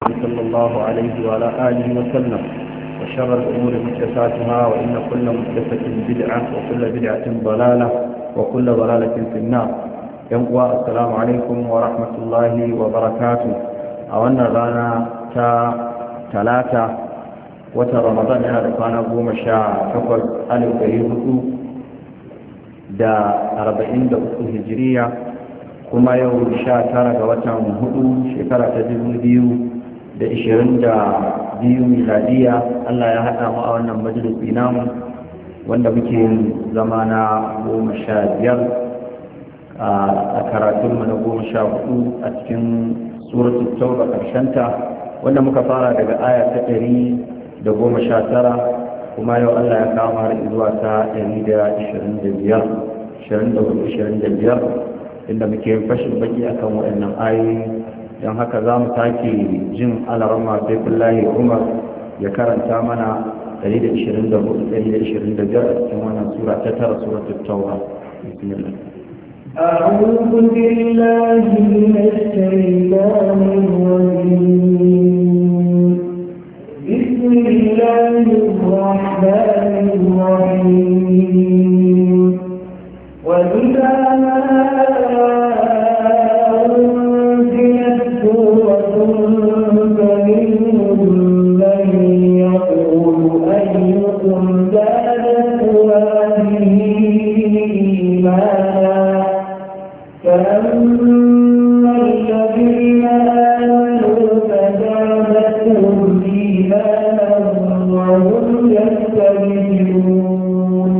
صلى الله عليه وعلى آله وسلم وشر الأمور محدثاتها وإن كل محدثة بدعة وكل بدعة ضلالة وكل ضلالة في النار. السلام عليكم ورحمة الله وبركاته. أولنا رانا ثلاثة وترمضان هذا كان قوم الشاع حفظ ألف يهدو دا 43 هجرية kuma yau 19 ga watan hudu shekara ta 2022 miladiya. Allah ya haɗa mu a wannan majalisi namu wanda muke zama na 15 a karatunmu na 14 a cikin suratul tauba karshenta, wanda muka fara daga aya ta 119 kuma yau Allah ya kawo har zuwa ta 125 inda muke fashin baki akan waɗannan ayoyi. don haka za mu sake jin alarama saifullahi umar ya karanta mana 124-125 a cikin wannan sura ta tara suratul tauba. bismillah. أعوذ بالله من الشيطان الرجيم. بسم الله الرحمن الرحيم. وإذا ما أنزلت سورة فمنهم من يقول أيكم زادته هذه إيمانا فأما الذين آمنوا فزادتهم إيمانا وهم يستبشرون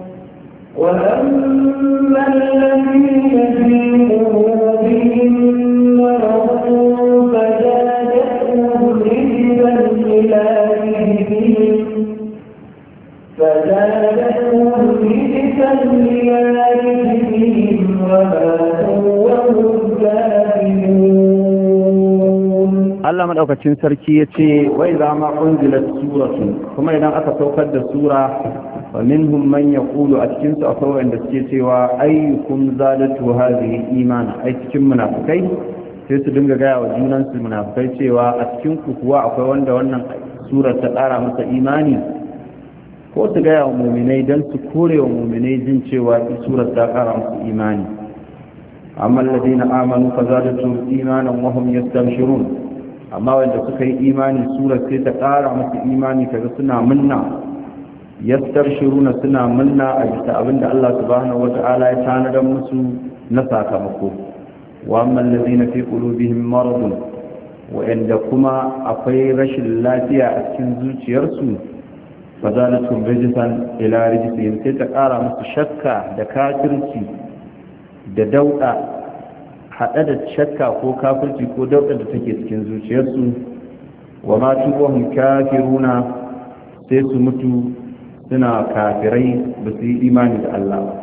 وأما الذين في قلوبهم مرض فزادتهم رجسا إلى رجسهم وماتوا وهم كافرون. Allah madaukakin sarki yace wa idza ma unzilat suratun, kuma idan aka saukar da sura wa minhum man yaqulu a cikin su akwai wanda suke cewa ayyukum zadatu hadhihi imana, ai cikin munafikai sai su dinga gaya wa junan su munafikai cewa a cikin ku kuwa akwai wanda wannan surar ta ƙara masa imani, ko su gaya wa mu'minai dan su kore wa mu'minai jin cewa surar ta ƙara musu imani. amma alladhina amanu fazadatuhum imanan wa hum yastabshirun, amma wanda suka yi imani surar sai ta ƙara musu imani kaga suna munna, yastabshiruna suna munna a bisa abinda Allah subhanahu wata'ala ya tanadar musu na sakamako. wa amma allazina fi qulubihim maradun, wa'anda kuma akwai rashin lafiya a cikin zuciyarsu, fazalatu rijsan ila rijsihim, sai ta ƙara musu shakka da kafirci da dauda, hada da shakka ko kafirci ko dauda da take cikin zuciyarsu. wa ma tuwahum kafiruna, sai su mutu suna kafirai ba su yi imani da Allah ba.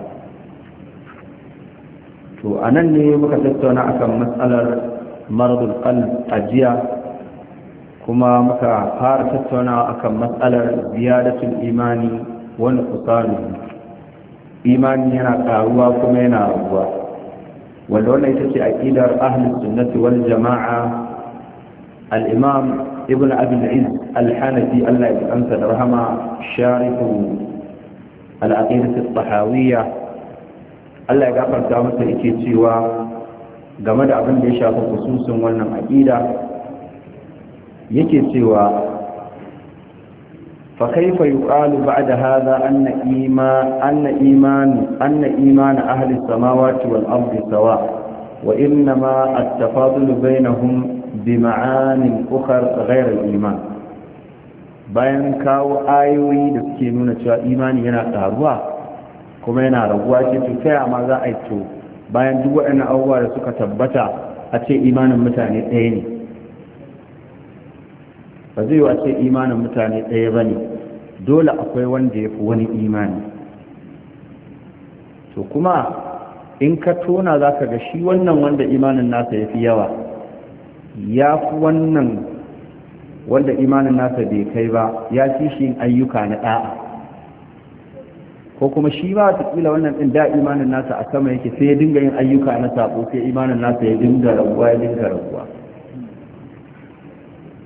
to a nan ne muka tattauna akan matsalar maradul qalb a jiya, kuma muka fara tattaunawa akan matsalar ziyadatul imani wa nuqsanuhu. imani yana karuwa kuma yana raguwa, wanda wannan ita ce aqidar ahlus sunnati wal jama'a. al-imam ابن أبي العز الحنفي الله يتقنص الرحمة شارح العقيدة الطحاوية الله يغفر تامسا yake cewa game da abin da ya shafi khususin wannan aqida, yake cewa fa kayfa yuqalu ba'da hadha anna iman ahli as-samawati wal ardi sawa wa innama at-tafadul bainahum bima'anin ukhar ghayr al-iman. bayan kawo ayoyi da suke nuna cewa imani yana karuwa kuma yana raguwa, ce to kai amma za a yi to bayan duk waɗannan abubuwa da suka tabbata a ce imanin mutane ɗaya ne? ba zai yi a ce imanin mutane ɗaya ba ne, dole akwai wanda ya fi wani imani. to kuma in ka tona za ka ga shi wannan wanda imanin nasa ya fi yawa ya fi wannan wanda imanin nasa bai kai ba, ya fi shi ayyuka na da'a. ko kuma shi ba watakila wannan ɗin da imanin nasa a sama yake sai ya dinga yin ayyuka na sabo, sai imanin nasa ya dinga raguwa.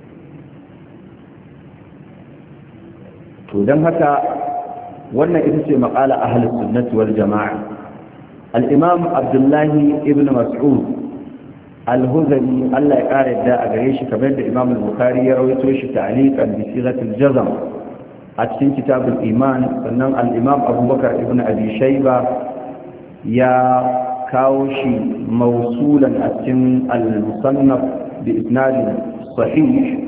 to dan haka wannan ita ce maqala ahlus sunnati wal jamaa. al-imam abdullahi ibn mas'ud al-huzali Allah ya kare da a gare shi kamar da imam al-bukhari ya rawaito shi ta'liqan bi sigatil jazm a cikin kitabul iman. sannan al-imam abubakar ibn abi shayba ya kawo shi mausulan a cikin al-musannaf bi isnadin sahih.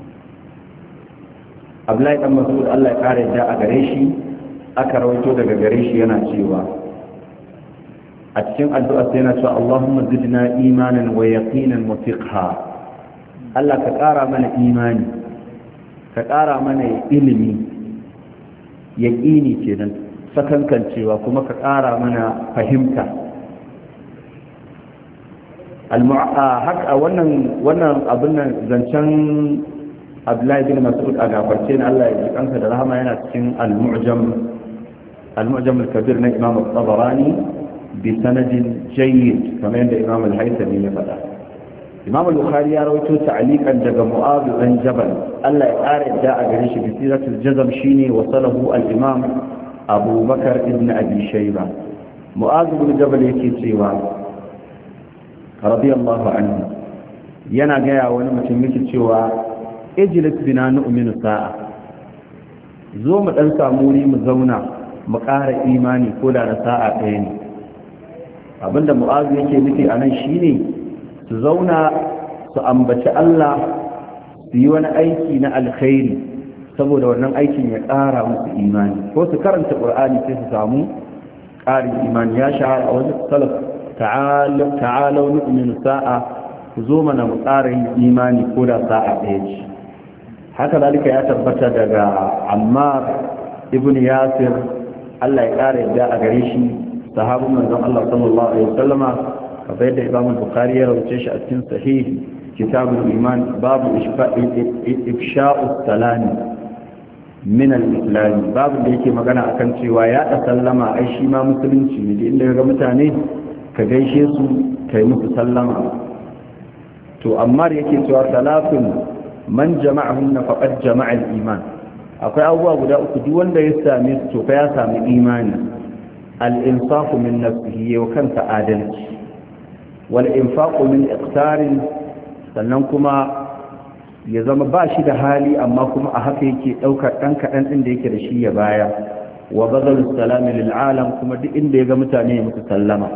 Abdullahi dan Mas'ud Allah ya kare da a gare shi aka rawaito daga gare shi yana cewa a cikin addu'a sai yana cewa Allahumma zidna imanan wa yaqinan wa fiqha. Allah ka kara mana imani, ka kara mana ilimi, yaqini kenan, sakankancewa, kuma ka kara mana fahimta. haka wannan abin nan zancen Abdullahi bin Mas'ud a gafarce na Allah ya ji kansa da rahama yana cikin al-mu'jam al-kabir na Imam al-Tabarani bi sanadin jayyid kamar yadda Imam al-Haythami ya faɗa. Imam al-Bukhari ya rawaito ta'liqan daga Mu'adh bin Jabal Allah ya ƙara da a gare shi bi siratul jazm shine wasalahu al-Imam Abu Bakar ibn Abi Shayba. Mu'adh bin Jabal yake cewa radiyallahu anhu yana gaya wani mutum yake cewa ijlis bina nu'minu sa'a, zo mu dan samu wuri mu zauna mu ƙara imani ko da na sa'a ɗaya ne. Abinda mu'azu yake nufi a nan shine su zauna su ambaci Allah, su yi wani aiki na alkhairi saboda wannan aikin ya ƙara musu imani, ko su karanta ƙur'ani sai su samu ƙarin imani. Ya shahara a wajen salaf ta'alau nu'minu sa'a, ku zo mana mu ƙara yin imani ko da sa'a ɗaya ce. haka zalika ya tabbata daga Ammar ibn Yasir Allah ya ƙara yadda a gare shi, sahabin manzon Allah sallallahu alaihi wasallama, kamar da Imam Bukhari ya rawace shi a cikin sahih kitabul iman babu ifsha'us salami min al-islam, babu da yake magana akan cewa ya da sallama ai shi ma musulunci ne, inda ga mutane ka gaishe su kai musu sallama. to Ammar yake cewa salafun man jama'ahunna faqad jama'a al-iman, akwai abubuwa guda uku duk wanda ya same su to fa ya sami imani. al-insafu min nafsihi wa kanta adalci, wal infaqu min iqtarin, sannan kuma ya zama ba shi da hali amma kuma a haka yake daukar dan kadan din da yake da shi ya baya. wa badal salami lil alam, kuma duk inda ya ga mutane ya musu sallama.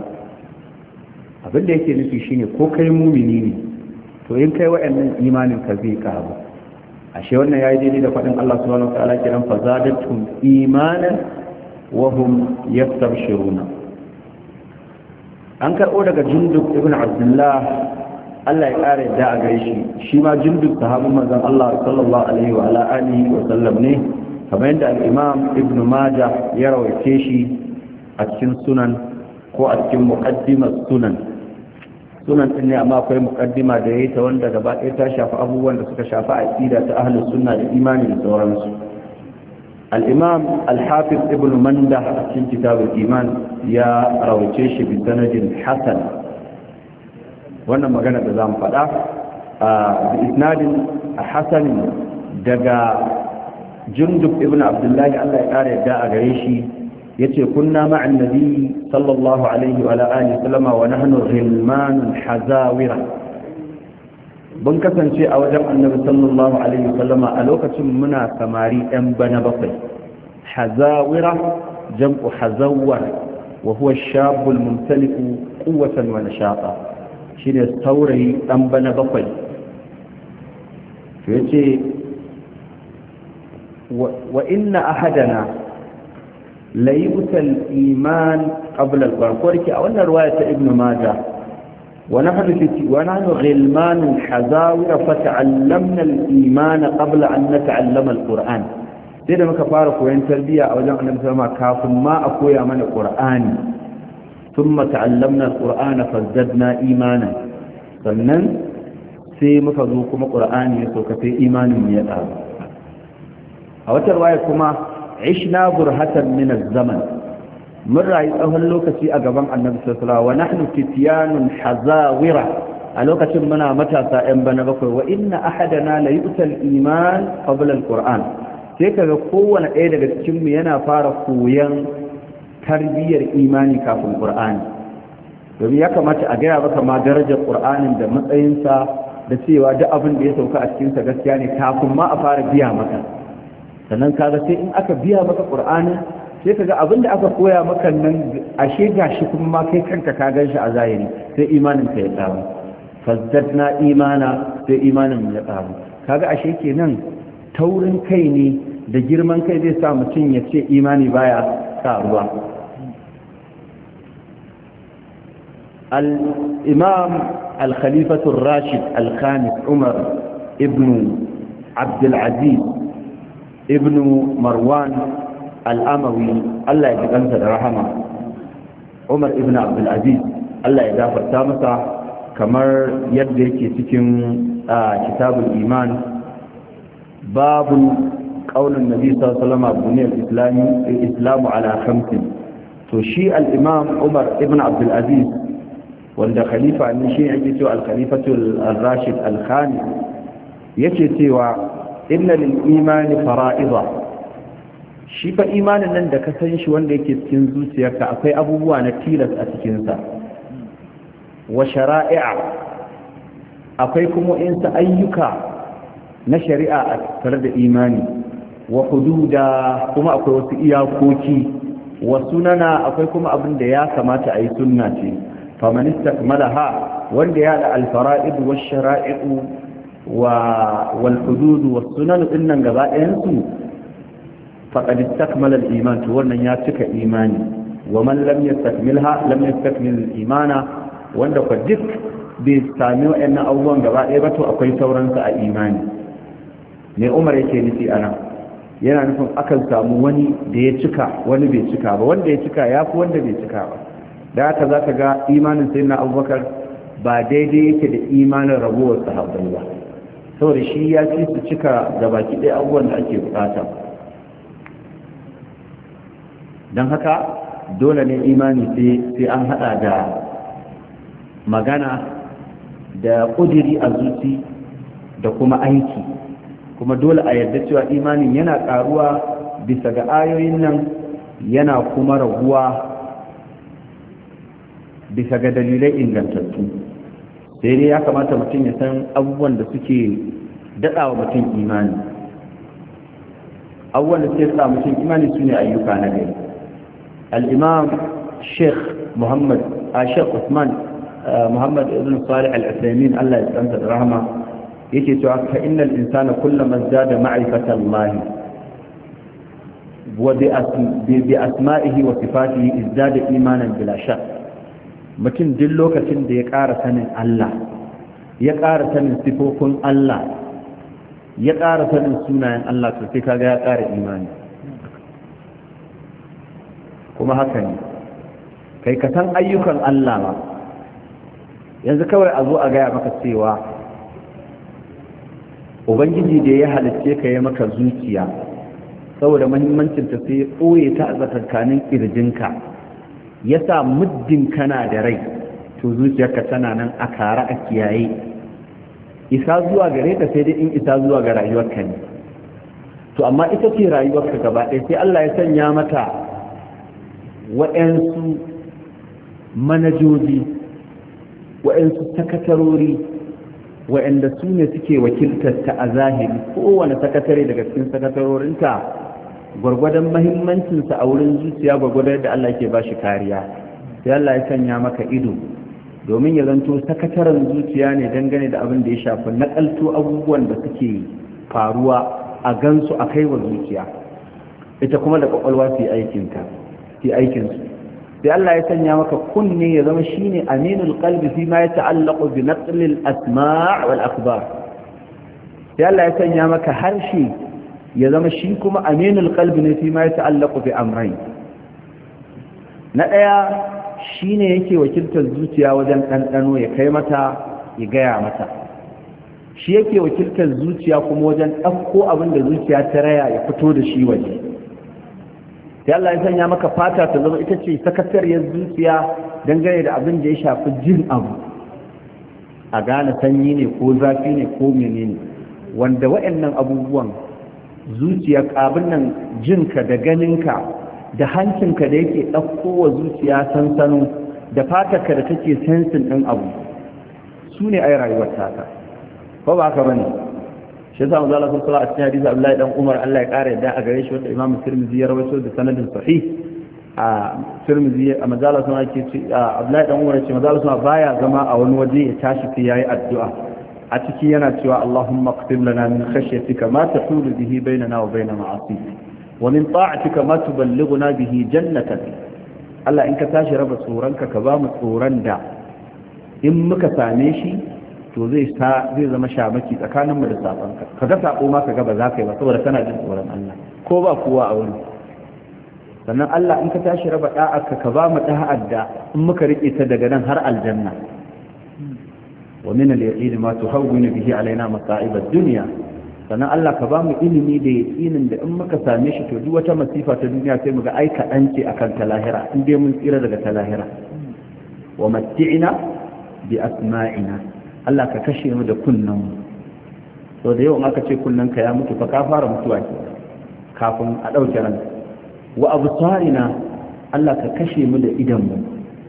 abin da yake nufi shine ko kai mumini ne to in kai wa'annan imanin ka zai karu. ashe wannan yayi daidai da faɗin Allah subhanahu wa ta'ala kiran fazadatum imanan wa hum yastabshiruna. an karɓo daga Jundub ibn Abdullah Allah ya ƙara yadda a gare shi ma Jundub sahabin manzon Allah sallallahu alaihi wa ala alihi wa sallam ne, kamar yadda al-Imam Ibn Majah ya rawaice shi a cikin sunan ko a cikin muqaddimar sunan din ne, amma akwai muqaddima da yayi ta wanda gaba ɗaya ta shafi abubuwan da suka shafi aqida ta ahlus sunna da imani da sauransu. al-imam al-hafiz ibn mandah a cikin kitabul iman ya rawace shi bi sanadin hasan. wannan magana da zamu faɗa bi isnadin hasan daga Jundub ibn Abdullahi Allah ya kare yadda a gare shi yace kunna ma'an nabi sallallahu alaihi wa alihi sallama wa nahnu ghilman hazawira, bun kasance a wajen annabi sallallahu alaihi wa sallama a lokacin muna samari ɗan bana bakwai. hazawira jam'u hazawwar wa huwa ash-shabu al-mumtaliku quwwatan wa nashata, shine saurayi ɗan bana bakwai. to yace wa inna ahadana la yu'tal iman qabla al-qur'an, a wannan riwaya ta Ibn Majah wa nahnu ghilman hazawira fata'allamna al-iman qabla an nata'allama al-qur'an. sai da muka fara koyon tarbiyya a wajen Annabi sallallahu alaihi wasallam kafin ma a koya mana Qur'ani. thumma ta'allamna al-qur'ana fazdadna imanan, sannan sai muka zo kuma Qur'ani ya sauka sai imanin mu ya ƙaru. a wata riwaya kuma عشنا برهة من الزمن، من رأي أهل لوكتي أقبان النبي صلى الله عليه وسلم ونحن فتيان حزاورة ألوكتي منا متى سائم بنا بكر وإن أحدنا ليؤتى الإيمان قبل القرآن. sai kaga kowane ɗaya daga cikinmu yana fara koyon tarbiyyar imani kafin ƙur'ani, domin ya kamata a gaya maka ma darajar ƙur'anin da matsayinsa da cewa duk abin da ya sauka a cikinsa gaskiya ne kafin ma a fara biya maka. Sannan kaga sai in aka biya maka ƙur'anin sai kaga abin da aka koya maka nan ashe gashi kuma ma kai kanka ka gan shi a zahiri, sai imanin ka ya tsamu. fazdadna imana, sai imanin ya tsamu. Kaga ashe kenan taurin kai ne da girman kai zai sa mutum ya ce imani baya karuwa. الإمام الخليفة الراشد الخامس عمر ابن عبد العزيز ابن مروان الأموي الله يتقنص الرحمة. عمر ابن عبد العزيز الله يدافع تامسا كما يدرك سكن كتاب الإيمان باب قول النبي صلى الله عليه وسلم بني الإسلام على 5. تشيء الإمام عمر ابن عبد العزيز wanda khalifa ne shi ake cewa al-khalifatul ar-rashid al-khamis yace cewa inna lil imani fara'ida. Shi fa imanin nan da ka san shi wanda yake cikin zuciyarka akwai abubuwa na tilas a cikin sa, wa shara'i'a akwai kuma insa ayyuka na shari'a a tare da imani, wa hududa kuma akwai wasu iyakoki, wa sunana akwai kuma abin da ya kamata a yi sunna ce. فمن استكملها وندي الفرائض والشرائع والحدود والسنن إن جزائنسو فقد استكمل الإيمان تورنا ياتك إيماني، ومن لم يستكملها لم يستكمل الإيمان. وند قدك بيستعملوا أن أول جزائبته أقوي ثورنسا إيماني. ne Umar yake nufi ana yana nufin akan samu wani da ya cika wani bai cika ba, wanda ya cika ya fi wanda bai cika ba. Da haka za ka ga imanin sayyidina Abubakar ba daidai yake da imanin rabuwar sahabbai ba, saboda shi ya ci su cika da baki ɗaya abubuwan da ake bukata. don haka dole ne imani sai an hada da magana da ƙudiri a zuci da kuma aiki, kuma dole a yarda cewa imanin yana ƙaruwa bisa ga ayoyin nan yana kuma raguwa bisa ga dalilai ingantattu. sai dai ya kamata mutum ya san abubuwan da suke daɗawa mutum imani. abubuwan da suke daɗawa mutum imani su ne ayyuka na gari. al'imam sheikh usman muhammad ibn salih al-usaimin Allah ya tsanta da rahama yake cewa ka innal insana kullama zada ma'rifatan Allah wa bi asma'ihi wa sifatihi izdada imanan bila shak. mutum duk lokacin da ya ƙara sanin Allah, ya ƙara sanin sifofin Allah, ya ƙara sanin sunayen Allah, to sai kaga ya ƙara imani. kuma haka ne kai ka san ayyukan Allah ma. yanzu kawai a zo a gaya maka cewa ubangiji da ya halicce ka ya maka zuciya, saboda muhimmancinta sai ya ɓoye ta a tsakankanin ƙirjinka, ya sa muddin kana da rai to zuciyarka tana nan a kara a kiyaye, isa zuwa gare ta sai dai in isa zuwa ga rayuwarka ne. to amma ita ce rayuwarka gaba ɗaya sai Allah ya sanya mata waɗansu manajoji, waɗansu sakatarori waɗanda su ne suke wakiltar ta a zahiri. kowane sakatare daga cikin sakatarorinta gwargwadon mahimmancinsa a wurin zuciya gwargwadon da Allah ke ba shi kariya. sai Allah ya sanya maka ido domin ya zanto sakataren zuciya ne dangane da abin da ya shafi nakalto abubuwan da suke faruwa a gansu a kai wa zuciya. ita kuma da kwakwalwa su yi aikinsu. sai Allah ya sanya maka kunne ya zama shine aminul qalbi fi ma yata'allaqu bi naqli al-asma' wal akhbar. sai Allah ya sanya maka harshe ya zama shi kuma aminul qalbi ne fi ma yata'allaqu bi amrayn. na daya shine yake wakiltar zuciya wajen dandano ya kai mata ya gaya mata, shi yake wakiltar zuciya kuma wajen ɗauko abin da zuciya ta raya ya fito da shi waje. sai Allah ya sanya maka fata ta zama ita ce sakatariyar zuciya dangane da abin da ya shafi jin abu, a gane sanyi ne ko zafi ne ko menene, wanda waɗannan abubuwan zuciya abin nan jinka da ganinka da hancinka da yake ɗauko wa zuciya sansano da fatarka da take sensin ɗin abu su ne ai rayuwar taka ko ba haka bane shi yasa manzo Allah sallallahu alaihi wasallam a cikin hadisi Abdullahi dan Umar Allah ya kare yadda a gare shi wanda Imam Tirmidhi ya rawaito da sanadin sahih a Tirmidhi a manzo Allah sallallahu alaihi wasallam Abdullahi dan Umar ya ce manzo Allah sallallahu baya zama a wani waje ya tashi sai yayi addu'a a ciki yana cewa Allahumma qsim lana min khashyatika ma tahulu bihi bainana wa bain ma'asik wa min ta'atika ma tuballighuna bihi jannatak Allah in ka tashi raba tsoronka ka ba mu tsoron da in muka same shi to zai zama shamaki tsakaninmu da sabanka ka ga sabo ma ka ga ba za ka yi ba saboda kana jin tsoron Allah ko ba kowa a wurin sannan Allah in ka tashi raba da'arka ka ba mu da'ar da in muka rike ta daga nan har aljanna wa min al-yaqin ma tuhawwinu bihi alaina masa'ib ad-dunya sannan Allah ka ba mu ilimi da yaqinin da in muka same shi to duk wata masifa ta duniya sai mu ga ai kaɗan ce akan ta lahira in dai mun tsira daga ta lahira wa matti'ina bi asma'ina Allah ka kashe mu da kunnanmu so da yau in aka ce kunnanka ya mutu fa ka fara mutuwa ke kafin a ɗauke ran wa absarina Allah ka kashe mu da idanmu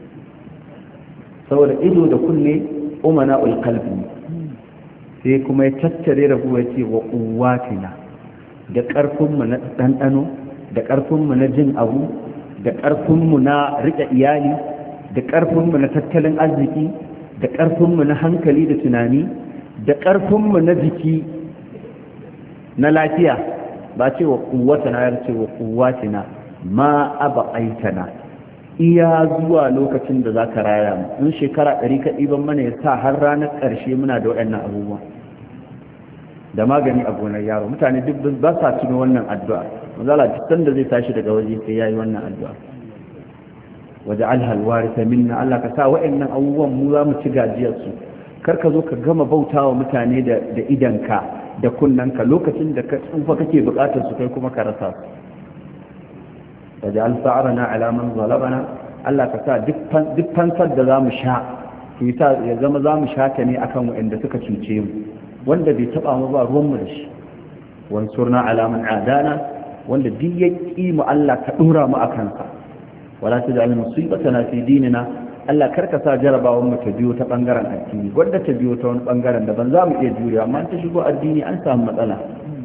saboda ido da kunne umana ul qalbi sai kuma ya tattare rabu ya ce wa quwwatina da ƙarfinmu na ɗanɗano da ƙarfinmu na jin abu da ƙarfinmu na riƙe iyali da ƙarfinmu na tattalin arziki da ƙarfinmu na hankali da tunani da ƙarfinmu na jiki na lafiya ba ce wa kuwatana ya ce wa kuwatina ma aba aitana iya zuwa lokacin da za ka raya mu in shekara 100 ka ɗiban mana ya sa har ranar ƙarshe muna da waɗannan abubuwa da magani a gonar yaro mutane duk ba sa tuno wannan addu'a mazala duk sanda zai tashi daga waje sai yayi wannan addu'a waja'alha alwaritha minna Allah ka sa wa'annan abubuwan mu za mu ci gajiyar su kar ka zo ka gama bautawa mutane da idanka da kunnanka lokacin da ka tsufa kake bukatar su kai kuma ka rasa su waja'al sa'rana ala man zalamana Allah ka sa duk fansar da zamu sha ya zama zamu sha ta ne akan wa'anda suka cuce mu wanda bai taba mu ba ruwan mu da shi wansurna ala man adana wanda duk ya ki mu Allah ka dora mu akan sa wala taj'al musibatana fi dinina Allah karka sa jarabawan mu ta biyo ta bangaren addini wanda ta biyo ta wani bangaren da ban za mu iya juriya amma ta shigo addini an samu matsala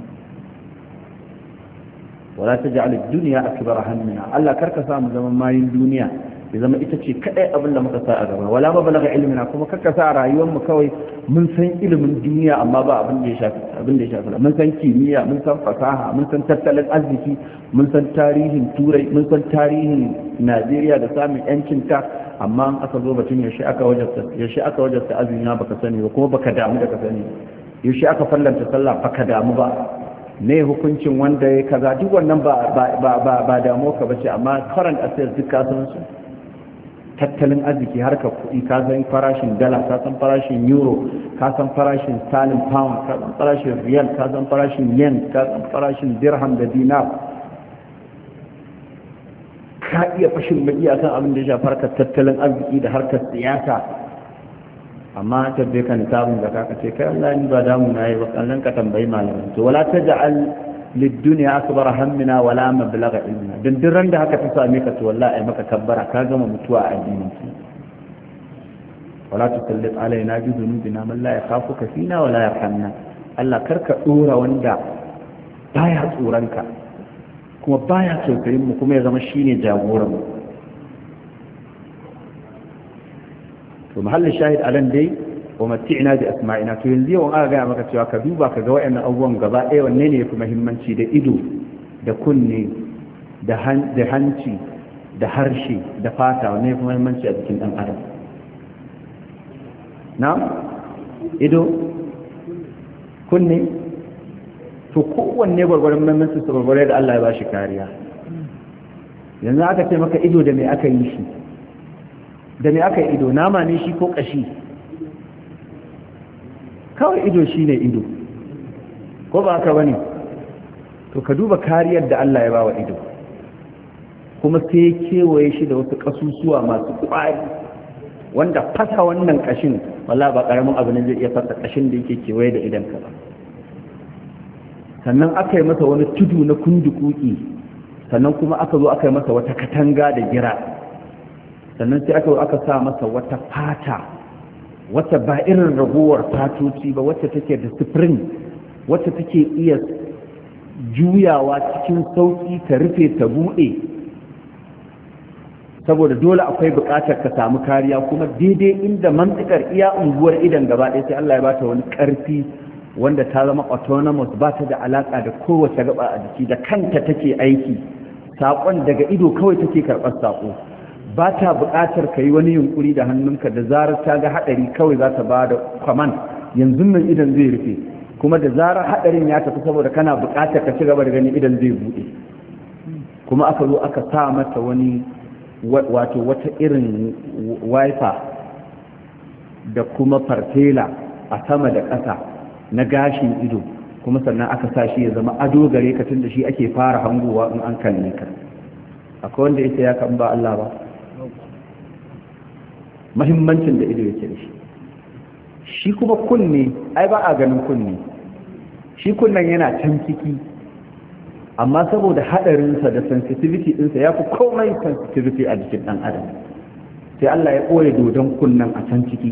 wala taj'al ad-dunya akbar hammina Allah karka sa mu zaman mayin duniya ya zama ita ce kadai abin da muka sa a gaba wala ma balaga ilmina kuma karka sa rayuwar mu kawai mun san ilimin duniya amma ba abin da ya shafi mun san kimiyya mun san fasaha mun san tattalin arziki mun san tarihin turai mun san tarihin Najeriya da samun yancin ta amma an aka zo batun yaushe aka wajarta azumi na baka sani ba kuma baka damu da ka sani yaushe aka fallanta sallah baka damu ba ne hukuncin wanda ya kaza duk wannan ba damu ka bace amma current affairs duk ka san su tattalin arziki harkar kuɗi ka san farashin dala ka san farashin euro ka san farashin sterling pound ka san farashin riyal ka san farashin yen ka san farashin dirham da dinar ka iya fashin baki akan abin da ya shafi harkar tattalin arziki da harkar siyasa amma tabbe kan tabun da ka ce kai Allah ni ba damu na yi ba kallon ka tambayi malamin to wala taj'al lid-dunya akbar hammina wala mablagha ilmina dindiran da haka ta same ka to wallahi ai maka kabbara ka gama mutuwa a addinin ki wala tusallit alaina bi dhunubina man la yakhafuka fina wala yarhamna Allah karka dora wanda baya tsoranka kuma baya tausayin mu kuma ya zama shine jagoran mu to mahallin shahid alan dai wa matti'na bi asma'ina to yanzu yau aka ga maka cewa ka duba ka ga wayannan abubuwan gaba ɗaya wanne ne yafi muhimmanci da ido da kunne da hanci da harshe da fata wanne yafi muhimmanci a cikin dan adam na ido kunne to kowanne gwargwaron muhimmanci su gwargware da Allah ya bashi kariya yanzu aka ce maka ido da me aka yi shi da me aka yi ido nama ne shi ko kashi kawai ido shi ne ido ko ba haka bane to ka duba kariyar da Allah ya bawa ido kuma sai ya kewaye shi da wasu kasusuwa masu kwari wanda fasa wannan kashin wallahi ba karamin abu ne zai iya fasa kashin da yake kewaye da idan ka ba sannan aka yi masa wani tudu na kundukuki, sannan kuma aka zo aka yi masa wata katanga da gira, sannan sai aka sa masa wata fata wacce ba irin ragowar fatoci ba, wacce take da spring, wacce take iya juyawa cikin sauki ta rufe ta buɗe, saboda dole akwai buƙatar ka samu kariya, kuma daidai inda mantikar iya unguwar idan gaba ɗaya sai Allah ya bata wani ƙarfi wanda ta zama autonomous, ba ta da alaƙa da kowace gaba a jiki, da kanta take aiki, saƙon daga ido kawai take karɓar saƙo, ba ta buƙatar ka yi wani yunƙuri da hannunka, da zarar ta ga haɗari kawai za ta ba da kwaman yanzu nan idan zai rufe, kuma da zarar haɗarin ya tafi saboda kana buƙatar ka ci gaba da gani idan zai buɗe. Kuma aka zo aka sa mata wani wato wata irin wiper da kuma fartela a sama da ƙasa na gashin ido, kuma sannan aka sa shi ya zama ado gare ka, tun da shi ake fara hangowa in an kalle ka. Akwai wanda ita ya kan ba Allah ba mahimmancin da ido yake da shi. Shi kuma kunne, ai ba a ganin kunne, shi kunnen yana can ciki, amma saboda haɗarinsa da sensitivity ɗinsa ya fi komai sensitivity a jikin ɗan adam, sai Allah ya ɓoye dodon kunnen a can ciki,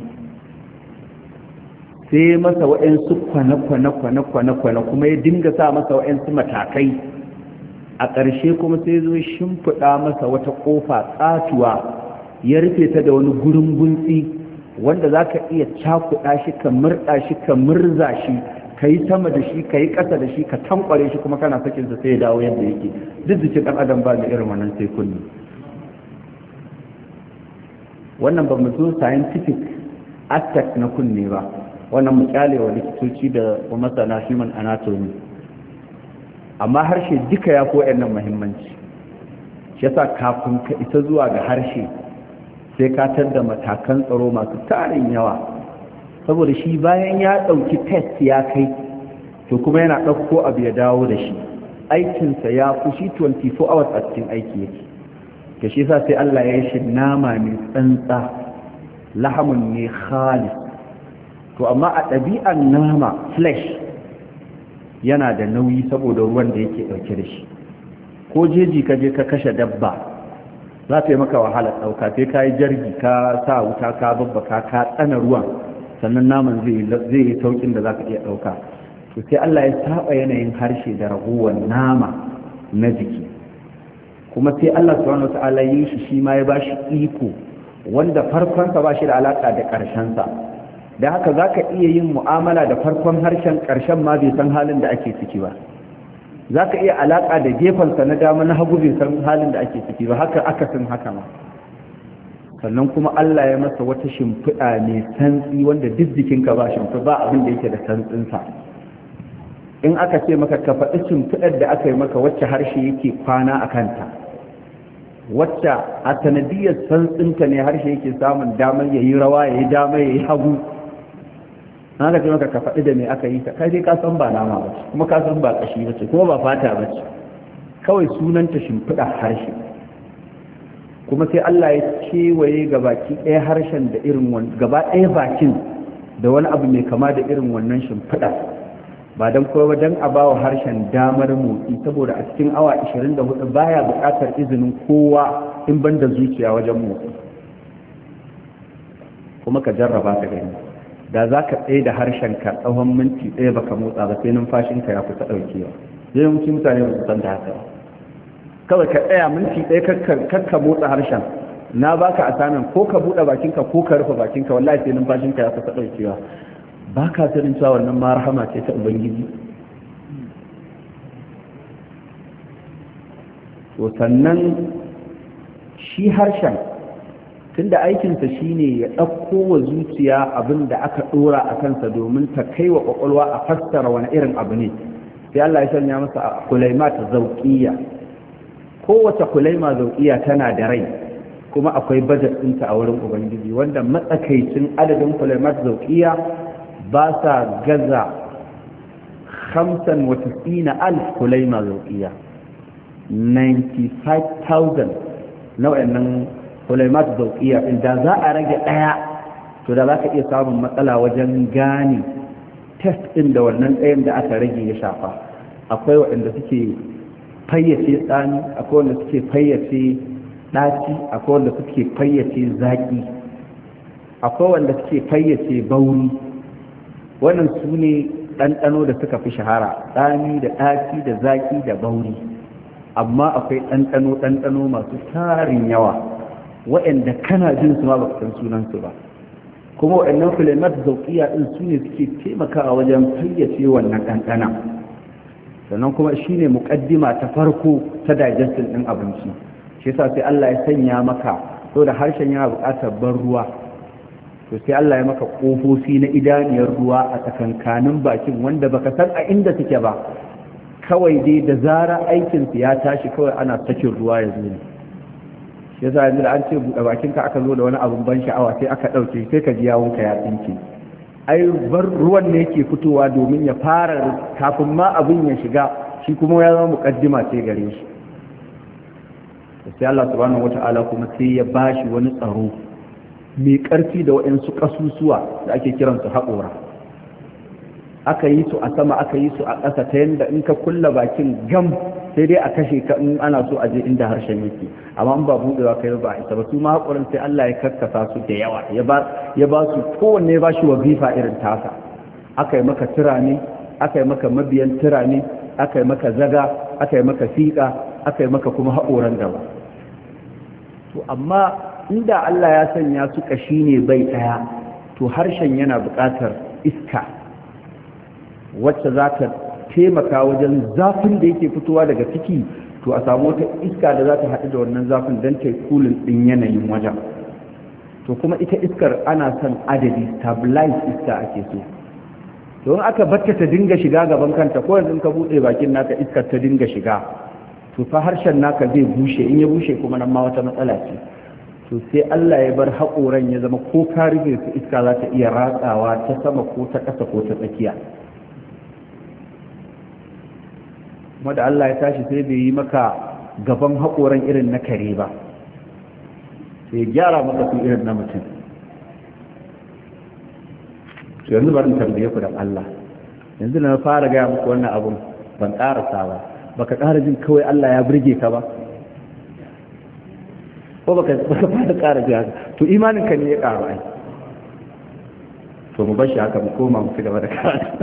sai masa waɗansu kwane-kwane kuma ya dinga sa masa waɗansu matakai, a ƙarshe kuma sai zo shimfiɗa masa wata ƙofa tsatuwa, ya rufe ta da wani gurin guntsi wanda za ka iya cakuɗa shi, ka murɗa shi, ka murza shi, ka yi sama da shi, ka yi ƙasa da shi, ka tankware shi, kuma kana sakinsa sai ya dawo yadda yake. Duk jikin ɗan adam ba da irin wannan sai kunni. Wannan ba mu zo scientific aspect na kunne ba, wannan mu kyale wa likitoci da masana human anatomy, amma harshe duka ya fi waɗannan muhimmanci. Shi yasa kafin ka isa zuwa ga harshe sai ka tadda matakan tsaro masu tarin yawa, saboda shi bayan ya ɗauki test ya kai, to kuma yana ɗauko abu ya dawo da shi, aikinsa ya fi shi 24 hours a cikin aiki yake. Ka shi sa sai Allah ya yi shi nama mai tsantsa, lahamun ne khalis. To amma a ɗabi'an nama flesh yana da nauyi saboda ruwan da yake ɗauke da shi. Ko jeji ka je ka kashe dabba za ta yi maka wahala ɗauka, sai ka yi jirgi, ka sa wuta, ka babbaka, ka tsana ruwan, sannan naman zai yi saukin da za ka iya ɗauka. To sai Allah ya saba yanayin harshe da ragowar nama na jiki, kuma sai Allah subhanahu wata'ala yi shi ma ya ba shi iko wanda farkonsa ba shi da alaƙa da ƙarshensa, da haka za ka iya yin mu'amala da farkon harshen, ƙarshen ma bai san halin da ake ciki ba. Za ka iya alaƙa da gefensa na dama na hagu bai san halin da ake ciki ba, haka akasin haka ma. Sannan kuma Allah ya masa wata shimfiɗa mai santsi wanda duk jikinka ba shimfiɗa, ba abin da yake da santsinsa. In aka ce maka ka faɗi shimfiɗar da aka yi maka wacce harshe yake kwana a kanta, wacce a sanadiyar santsinta ne harshe yake samun damar ya yi rawa, ya yi dama, ya yi hagu. Na ka ce maka ka faɗi da me aka yi ta, kai dai ka san ba nama ba ce, kuma ka san ba ƙashi ba ce, kuma ba fata ba ce, kawai sunanta shimfiɗa harshe. Kuma sai Allah ya kewaye gabaki ɗaya harshen da irin wani, gaba ɗaya bakin da wani abu mai kama da irin wannan shimfiɗa, ba don kowa don a bawa harshen damar motsi, saboda a cikin awa 24 baya buƙatar izinin kowa in ban da zuciya wajen motsi. Kuma ka jarraba ka gani, da za ka tsaye da harshenka tsawon minti ɗaya baka motsa ba sai numfashinka ya kusa ɗaukewa. Zai yawanci mutane ba su san da haka ba. Kawai ka tsaya minti ɗaya kakka motsa harshen, na baka asamin ko ka buɗe bakinka ko ka rufe bakinka, wallahi sai numfashinka ya kusa ɗaukewa. Ba ka sanin cewa wannan ma rahama ce ta Ubangiji. To sannan shi harshen tunda aikinsa shine ya ɗauko wa zuciya abin da aka ɗora a kansa domin ta kai wa ƙwaƙwalwa a fassara wani irin abu ne, sai Allah ya sanya masa kulaimat zauƙiyya. Kowace kulaima zauƙiyya tana da rai, kuma akwai bajet ɗinta a wurin Ubangiji, wanda matsakaicin adadin kulaimat zauƙiyya ba sa gaza 95,000 kulaima zauƙiyya, 95,000 na waɗannan kulaimat zauƙiyya. Inda za a rage ɗaya, to da za ka iya samun matsala wajen gane test ɗin da wannan ɗayan da aka rage ya shafa. akwai waɗanda suke fayyace tsani, akwai wanda suke fayyace ɗaci, akwai wanda suke fayyace zaƙi, akwai wanda suke fayyace bauri. wannan su ne ɗanɗano da suka fi shahara, tsani da ɗaci da zaƙi da bauri. amma akwai ɗanɗano masu tarin yawa waɗanda kana jin su ma ba san sunansu ba, kuma waɗannan filemat zauƙiya ɗin su ne suke taimakawa wajen fayyace wannan ɗanɗana. sannan kuma shi ne muƙaddima ta farko ta digestion ɗin abinci. shi yasa sai Allah ya sanya maka, so da harshen yana buƙatar ban ruwa, to sai Allah ya maka ƙofofi na idaniyar ruwa a tsakankanin bakin wanda baka san a inda suke ba, kawai dai da zara aikinsu ya tashi kawai ana sakin ruwa ya zo ne. shi yasa yanzu da an ce buɗe bakinka aka zo da wani abun ban sha'awa sai aka ɗauke, sai ka ji yawonka ya tsinke. ai bar ruwan ne yake fitowa domin ya fara, kafin ma abin ya shiga shi kuma ya zama muƙaddima ce gare shi. sai Allah subhanahu wata'ala kuma sai ya bashi wani tsaro mai ƙarfi da waɗansu ƙasusuwa da ake kiransu haƙora. aka yi su a sama, aka yi su a ƙasa, ta yadda in ka kulla bakin gam sai dai a kashe ka in ana so a je inda harshen yake, amma in ba buɗewa kai ba a isa ba. su ma haƙorin sai Allah ya karkasa su da yawa, ya ba su kowanne ya ba shi wazifa irin tasa. aka yi maka turane, aka yi maka mabiyan turane, aka yi maka zaga, aka yi maka fiƙa, aka yi maka kuma haƙoran gaba. to amma inda Allah ya sanya su ƙashi ne bai ɗaya, to harshen yana buƙatar iska wacce za ta taimaka wajen zafin da yake fitowa daga ciki, to a samu wata iska da za ta haɗu da wannan zafin don ta yi kulin ɗin yanayin wajen. to kuma ita iskar ana son adadi, stabilize iska ake so. to in aka batta ta dinga shiga gaban kanta, ko yanzu in ka buɗe bakin naka iskar ta dinga shiga, to fa harshen naka zai bushe, in ya bushe kuma nan ma wata matsala ce. to sai Allah ya bar haƙoran ya zama ko ka rufe su iska za ta iya ratsawa ta sama ko ta ƙasa ko ta tsakiya. kuma da Allah ya tashi sai bai yi maka gaban haƙoran irin na kare ba, sai ya gyara maka su irin na mutum. to yanzu bari in tambaye ku da Allah, yanzu na fara gaya muku wannan abun ban ƙarasa ba, baka ƙara jin kawai Allah ya burge ka ba, ko baka fara ƙara ji haka, to imaninka ne ya ƙaru ai. to mu bar shi haka, mu koma mu ci gaba da karatu.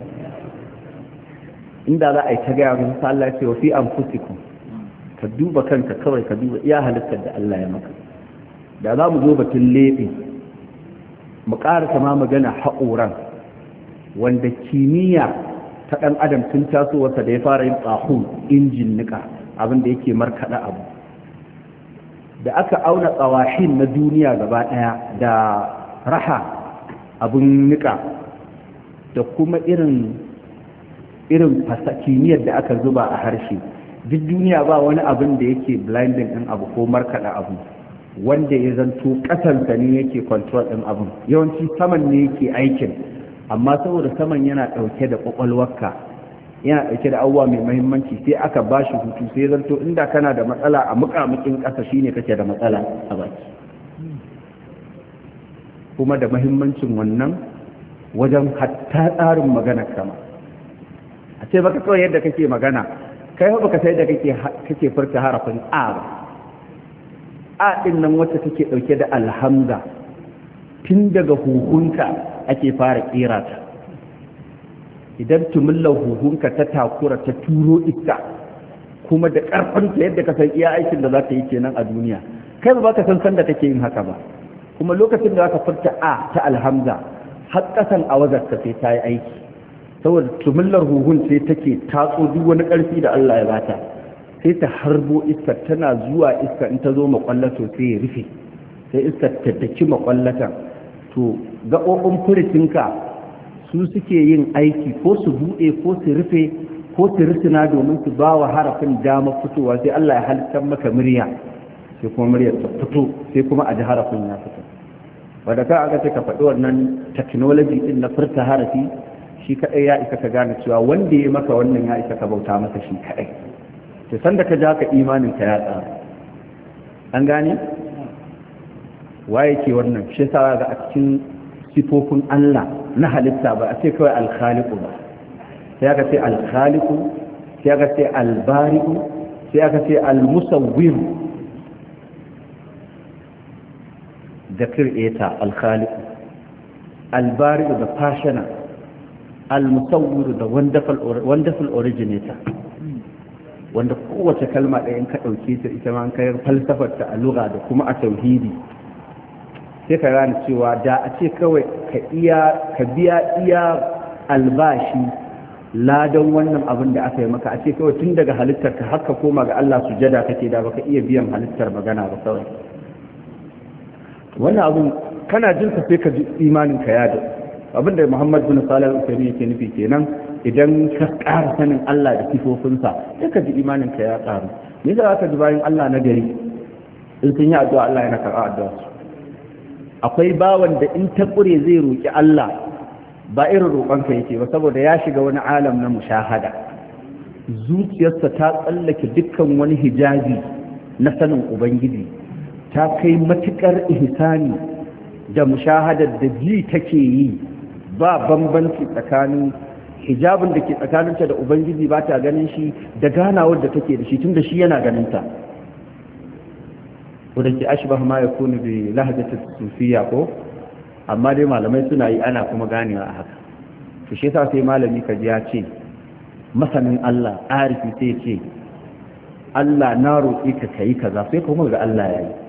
inda za a yi ta gaya mun sa Allah ya ce wa fi anfusikum, ka duba kanka kawai, ka duba iya halittar da Allah ya maka. da za mu zo batun leɓe, mu ƙarasa ma magana haƙoran, wanda kimiyya ta ɗan adam tun tasowarsa da ya fara yin tsahun injin nika, abin da yake markaɗa abu. da aka auna tsawahin na duniya gaba ɗaya da raha abin nika, da kuma irin kimiyyar da aka zuba a harshe, duk duniya ba wani abin da yake blinding ɗin abu ko markaɗa abu wanda ya zanto ƙasarsa ne yake control ɗin abin. yawanci saman ne yake aikin, amma saboda saman yana ɗauke da ƙwaƙwalwarka, yana ɗauke da abubuwa mai mahimmanci, sai aka ba shi hutu, sai zanto inda kana da matsala a muƙamuƙin ƙasa shine kake da matsala a baki. kuma da mahimmancin wannan wajen hatta tsarin magana kama, a ce baka kawai yadda kake magana, kai ba baka sai da kake furta harafin a ba. a din nan wacce take dauke da alhamza, tun daga huhunka ake fara kera ta. idan tumullar huhunka ta takura ta turo iska, kuma da karfanta yadda ka san iya aikin da za ta yi kenan a duniya, kai ba ka san da kake yin haka ba. kuma lokacin da zaka furta a ta alhamza, har kasan a wazarta sai ta yi aiki, saboda tumullar huhun sai take tatso duk wani ƙarfi da Allah ya bata, sai ta harbo iskar, tana zuwa iskar in ta zo makwallato sai ya rufe, sai iskar ta daki makwallatan. to gaɓoɓin furicinka su suke yin aiki, ko su buɗe ko su rufe ko su risina domin su ba wa harafin dama fitowa. sai Allah ya halittar maka murya, sai kuma muryar ta fito, sai kuma a ji harafin ya fito. wadda ka aka ce ka faɗi wannan technology ɗin na furta harafi, shi kaɗai ya isa ka gane cewa wanda ya maka wannan ya isa ka bauta masa shi kaɗai. to sanda ka ja ka imanin ka ya tsara. an gane waye ke wannan? shi yasa ga a cikin sifofin Allah na halitta ba a ce kawai alkhaliqu ba, sai aka ce alkhaliqu sai aka ce al-bari'u sai aka ce al-musawwir da creator al-khaliq al-bari'u da fashioner al-musawwir da wonderful originator wanda kowace kalma ɗaya in ka ɗauke ta ita ma an kai falsafar ta a lugha da kuma a tauhidi sai ka gane cewa da a ce kawai ka biya iya albashi ladan wannan abin da aka yi maka a ce kawai tun daga halittar ka haka koma ga Allah sujada kake da baka iya biyan halittar magana ba kawai wannan abin kana jin ka sai ka ji imanin ka ya da abin da Muhammad bin Salih al-Utsaimin yake nufi kenan idan ka ƙara sanin Allah da sifofinsa sai ka ji imanin ka ya ƙaru me yasa ka ji bayan Allah na gari in sun yi addu'a Allah yana karɓa addu'a akwai bawan da in ta ƙure zai roƙi Allah ba irin roƙonka yake ba saboda ya shiga wani alam na mushahada zuciyarsa ta tsallake dukkan wani hijabi na sanin ubangiji ta kai matuƙar ihsani da mushahadar da ji take yi ba bambanci tsakanin hijabin da ke tsakaninta da ubangiji ba ta ganin shi da ganawar da take da shi tun da shi yana ganinta wadda ke ashbah ma ya kunu bi lahajati sufiya ko amma dai malamai suna yi ana kuma ganewa a haka to shi yasa sai malami kaji ya ce masanin Allah arifi sai ce Allah na roƙi ka kai kaza sai kuma ga Allah ya yi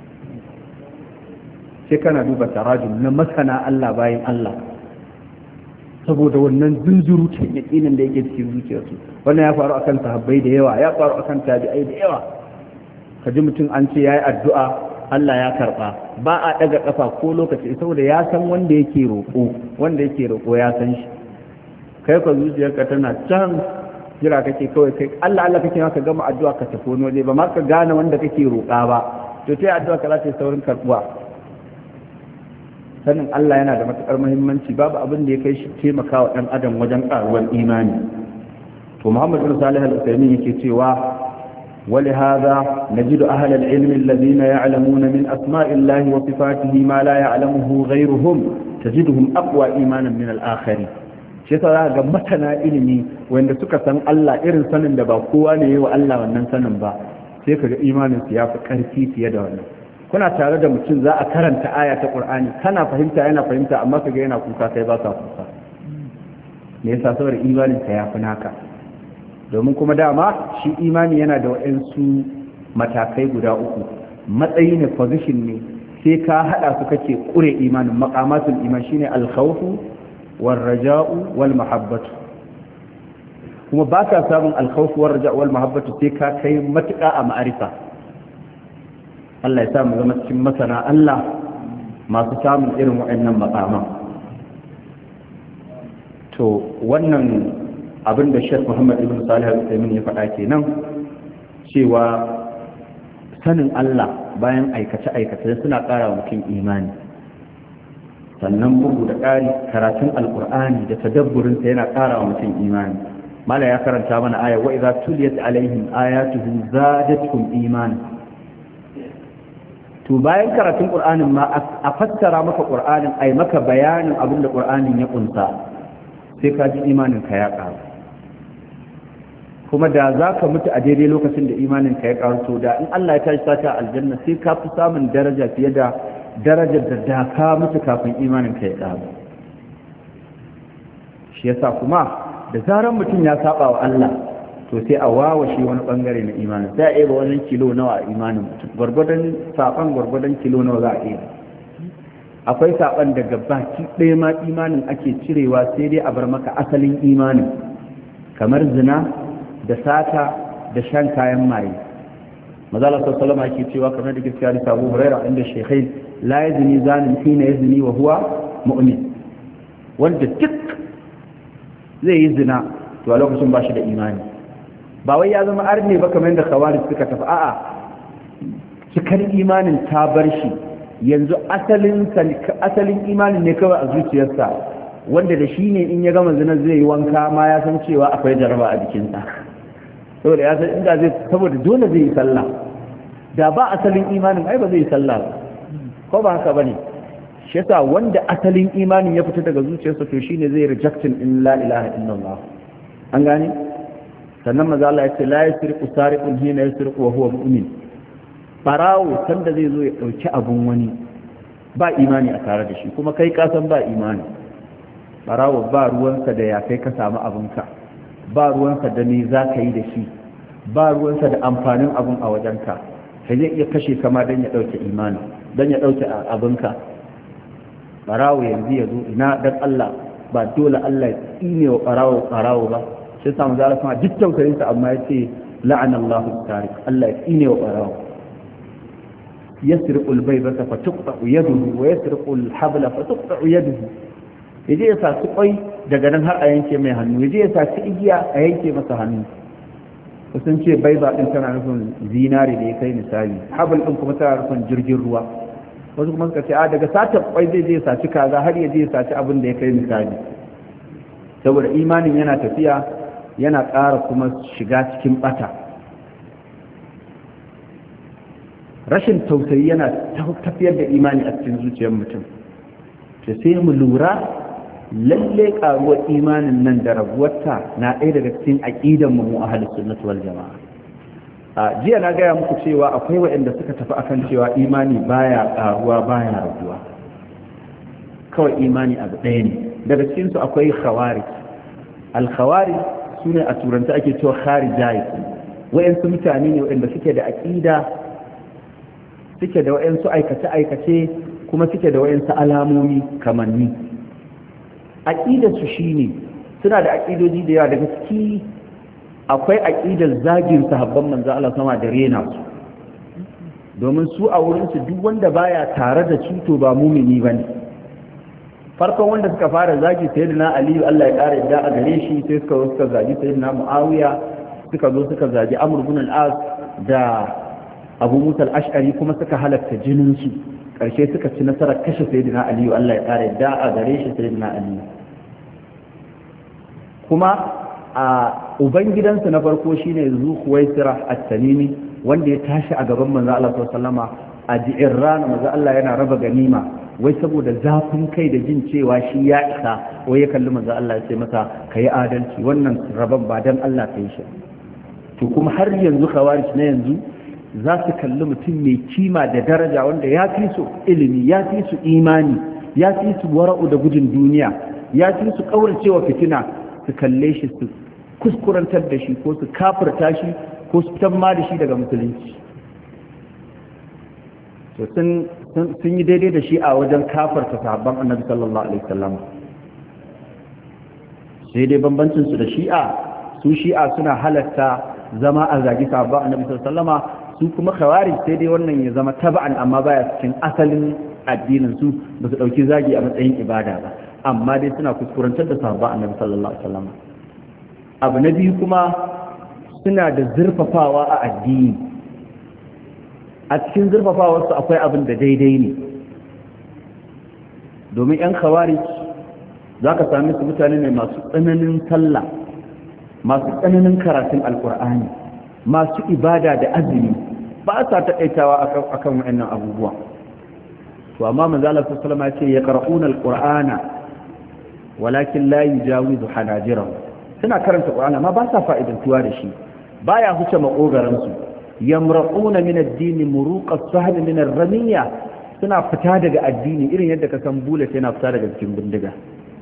sai kana duba tarajum na masana Allah bayan Allah saboda wannan zunzurutun yaƙinin da yake cikin zuciyarsu wannan ya faru akan sahabbai da yawa ya faru akan tabi'ai da yawa kaji mutum an ce yayi addu'a Allah ya karba ba a daga kafa ko lokaci saboda ya san wanda yake roƙo ya san shi kai ka zuciyarka tana can jira kake kawai kai Allah kake maka gama addu'a ka tafi wani waje ba ma ka gane wanda kake roƙa ba to sai addu'a ka za ta yi saurin karbuwa sanin Allah yana da matuƙar muhimmanci babu abin da ya kai shi taimakawa ɗan adam wajen ƙaruwar imani to Muhammad bin Salih al-Utsaimin yake cewa ولهذا نجد أهل العلم الذين يعلمون من أسماء الله وصفاته ما لا يعلمه غيرهم تجدهم أقوى إيمانا من الآخرين shi yasa za ga masana ilimi wanda suka san Allah irin sanin da ba kowa ne wa Allah wannan sanin ba sai kaga imanin su yafi karfi fiye da wannan kuna tare da mutum za a karanta aya ta Qur'ani kana fahimta yana fahimta amma kaga yana kuka kai ba ka kuka me yasa saboda imanin ka yafi naka domin kuma dama shi imani yana da waɗansu matakai guda uku matsayi ne position ne sai ka hada su kake kure imanin maqamatul iman shine al-khawfu war-raja'u wal-mahabbatu kuma ba ka samun al-khawfu war-raja'u wal-mahabbatu sai ka kai matuƙa a ma'arifa Allah ya sa mu zama cikin masana Allah masu samun irin waɗannan maqaman to wannan abinda Sheikh Muhammad ibn Salih al-Utsaimin ya faɗa kenan cewa sanin Allah bayan aikace-aikace suna ƙara wa mutum imani sannan bugu da ƙari karatun alƙur'ani da tadabburinsa yana ƙara wa mutum imani mala ya karanta mana aya wa idza tuliyat alaihim ayatuhu zadatuhum imani to bayan karatun ƙur'anin ma a fassara maka ƙur'anin ai maka bayanin abin da ƙur'anin ya ƙunsa sai ka ji imanin ka ya ƙaru kuma da za ka mutu a daidai lokacin da imanin ka ya karuto da in Allah ya tashi sata aljanna sai ka fi samun daraja fiye da darajar da ka mutu kafin imanin ka ya karu shi yasa kuma da zaran mutum ya saba wa Allah to sai a wawashe wani bangare na imanin sai a eba wani kilo nawa a imanin mutum gwargwadon saban gwargwadon kilo nawa za a eba akwai saban daga baki ɗaya ma imanin ake cirewa sai dai a bar maka asalin imanin kamar zina da sata da shan kayan maye mazala sallallahu alaihi yake cewa kamar da gaskiya da Abu Hurairah inda shekhai la yazni zanin hina yazni wa huwa mu'min wanda duk zai yi zina to a lokacin ba shi da imani ba wai ya zama arne ba kamar da khawarij suka tafi a'a cikar imanin ta bar shi yanzu asalin imanin ne kawai a zuciyarsa wanda da shi ne in ya gama zina zai yi wanka ma ya san cewa akwai jaraba a jikinsa saboda ya san inda zai saboda dole zai yi sallah da ba asalin imanin ai ba zai yi sallah ba ko ba haka bane shi yasa wanda asalin imanin ya fita daga zuciyarsa to shine zai rejectin in la ilaha illallah an gane sannan maza Allah ya ce la yasriqu sariqun hina yasriqu wa huwa mu'min barawo sanda zai zo ya dauki abun wani ba imani a tare da shi kuma kai ka san ba imani. Barawo ba ruwansa da ya kai ka samu abinka, ba ruwansa da me za ka yi da shi, ba ruwansa da amfanin abin a wajenka. Ka zai iya kashe kama don ya ɗauke imani, don ya ɗauke abinka. Barawo yanzu ya zo ina dan Allah, ba dole Allah ya tsine wa barawo ba. Sai samu zara sama duk tausarinsa amma ya ce la'anallahu tarik, Allah ya tsine wa barawo. يسرق البيضة فتقطع يده ويسرق الحبل فتقطع يده yaje ya saci kwai daga nan har a yanke mai hannu yaje ya saci igiya a yanke masa hannu sun ce baiba din tana nufin zinari da ya kai misali habal din kuma tana nufin jirgin ruwa wasu kuma suka ce a daga sata kwai zai je ya saci kaza har yaje ya saci abin da ya kai misali saboda imanin yana tafiya yana ƙara kuma shiga cikin bata rashin tausayi yana tafiyar da imani a cikin zuciyar mutum to sai mu lura lalle karuwar imanin nan da rabuwarta na ɗaya daga cikin aqidan mu ahlus sunnah wal jamaa a jiya na gaya muku cewa akwai waɗanda suka tafi akan cewa imani baya karuwa baya rabuwa kawai imani abu ɗaya ne daga cikin su akwai khawarij al khawarij sune a turanta ake cewa kharijai waɗansu mutane ne waɗanda suke da aqida suke da waɗansu aikace-aikace kuma suke da waɗansu alamomi kamanni aƙidarsu shi ne suna da aƙidoji da yawa daga ciki akwai aƙidar zagin sahabban manzo Allah sama da rena su domin su a wurinsu duk wanda baya tare da cuto ba mumini ba ne farkon wanda suka fara zagi sayyidina aliyu Allah ya ƙara yadda a gare shi sai suka zagi sayyidina muawiya suka zo suka zagi amr ibn al-as da abu musa al-ash'ari kuma suka halatta jininsu ƙarshe suka ci nasarar kashe sayyidina aliyu Allah ya ƙara yadda a gare shi sayyidina aliyu kuma a ubangidansa na farko shine zuhuwaisira at-tamimi wanda ya tashi a gaban manzo Allah sallallahu a ji'irran manzo Allah yana raba ganima wai saboda zafin kai da jin cewa shi ya isa wai ya kalli manzo Allah ya ce masa kai adalci wannan raban ba dan Allah kai shi to kuma har yanzu khawarij na yanzu za su kalli mutum mai kima da daraja wanda ya fi su ilimi ya fi su imani ya fi su wara'u da gudun duniya ya fi su kauracewa fitina su kalle shi su kuskurantar da shi ko su kafirta shi ko su tamma da shi daga musulunci to sun yi daidai da shi a wajen kafirta sahabban annabi sallallahu alaihi wasallam sai dai bambancin su da shi'a su shi'a suna halatta zama a zagi sahabban annabi sallallahu alaihi wasallama su kuma khawarij sai dai wannan ya zama taba'an amma baya cikin asalin addinin su ba su dauki zagi a matsayin ibada ba amma dai suna kuskurantar da sahabba annabi sallallahu alaihi wasallam abu na biyu kuma suna da zurfafawa a addini a cikin zurfafawar su akwai abin da daidai ne domin yan khawarij zaka sami su mutane ne masu tsananin sallah masu tsananin karatun alqur'ani masu ibada da azumi ba sa taƙaitawa akan wa'annan abubuwa to amma manzo Allah sallallahu alaihi wasallam ya ce yaqra'una alqur'ana walakin la yujawizu hanajirahum suna karanta qur'ani amma ba sa fa'idantuwa da shi baya huce makogaran su yamraquna min ad-din muruqa as-sahl min ar-ramiyya suna fita daga addini irin yadda ka san bullet yana fita daga cikin bindiga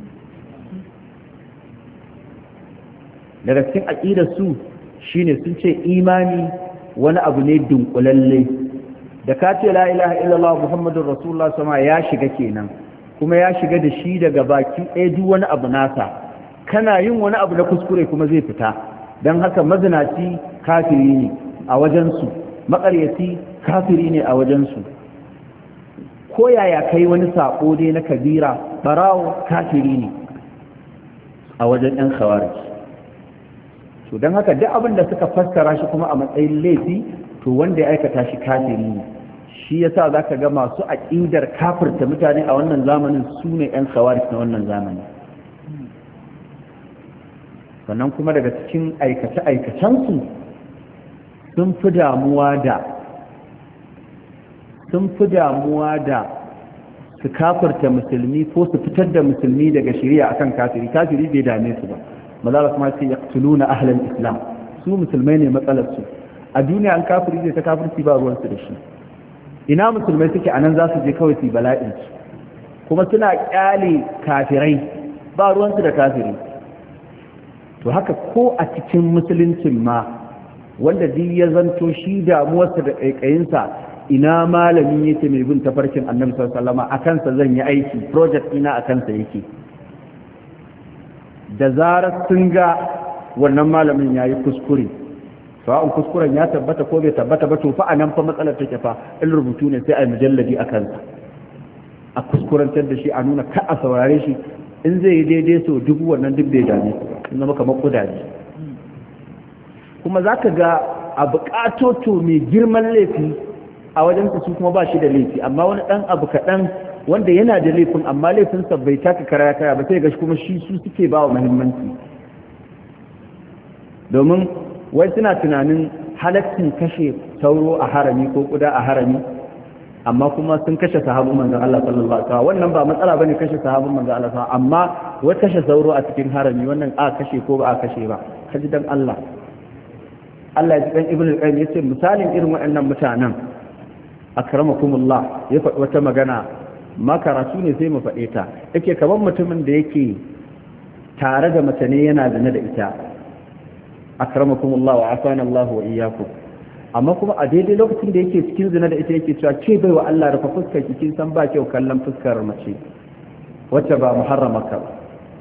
daga cikin aqidar su shine sun ce imani wani abu ne dunkulalle da ka ce la ilaha illallah muhammadur rasulullah sama ya shiga kenan kuma ya shiga da shi daga baki ɗaya duk wani abu nasa kana yin wani abu na kuskure kuma zai fita don haka mazinaci kafiri ne a wajensu maƙaryaci kafiri ne a wajensu ko yaya kai wani saƙo dai na kabira barawo kafiri ne a wajen 'yan khawarij to don haka duk abin da suka fassara shi kuma a matsayin laifi to wanda ya aikata shi kafiri ne shi yasa zaka ga masu aqidar kafirta mutane a wannan zamanin su ne yan khawarij na wannan zamani sannan kuma daga cikin aikace aikacensu sun fi damuwa da su kafirta musulmi ko su fitar da musulmi daga shari'a akan kafiri bai dame su ba maza kuma sai yaqtuluna ahlal islam su musulmai ne matsalar su a duniya an kafiri zai ta kafirci ba ruwansu da shi ina musulmai suke anan za su je kawai su bala'in su kuma suna kyale kafirai ba ruwansu da kafiri to haka ko a cikin musuluncin ma wanda duk ya zanto shi damuwarsa da ƙaiƙayinsa ina malami yake mai bin tafarkin annabi sallallahu alaihi wasallam a kansa zan yi aiki project ina a kansa yake da zarar sun ga wannan malamin yayi kuskure sawa'un kuskuren ya tabbata ko bai tabbata ba to fa anan fa matsalar take fa in rubutu ne sai a mujalladi a kansa a kuskurantar da shi a nuna ka a saurare shi in zai yi daidai so dubu wannan duk bai dame in zama kamar kudaje kuma za ka ga a buƙatoto mai girman laifi a wajen su kuma ba shi da laifi amma wani ɗan abu kaɗan wanda yana da laifin amma laifinsa bai taka kara kaya ba sai ga kuma shi su suke ba wa muhimmanci domin wai suna tunanin halaccin kashe sauro a harami ko kuda a harami amma kuma sun kashe sahabin manzon Allah sallallahu alaihi wasallam wannan ba matsala bane kashe sahabin manzon Allah sallallahu amma wai kashe sauro a cikin harami wannan a kashe ko ba a kashe ba kaji dan Allah Allah ya ji dan Ibn al-Qayyim yace misalin irin waɗannan mutanen akramakumullah ya faɗi wata magana ma karatu ne sai mu faɗe ta yake kaman mutumin da yake tare da mace ne yana zina da ita akramakumullah wa afana Allah wa iyyakum amma kuma a daidai lokacin da yake cikin zina da ita yake cewa ce bai wa Allah rufa fuskar ki kin san ba kyau kallon fuskar mace wacce ba muharramaka ba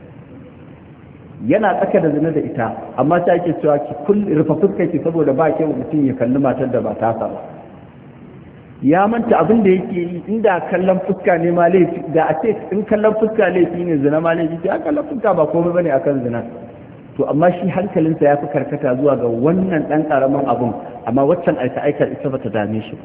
yana tsaka da zina da ita amma ta yake cewa ki rufa fuskar ki saboda ba kyau mutum ya kalli matar da ba ta ba ya manta abin da yake yi inda kallon fuska ne ma laifi da a ce in kallon fuska laifi ne zina ma laifi ce kallon fuska ba komai bane akan zina to amma shi hankalinsa ya fi karkata zuwa ga wannan ɗan ƙaramin abun amma waccan aika-aikar ita ba ta dame shi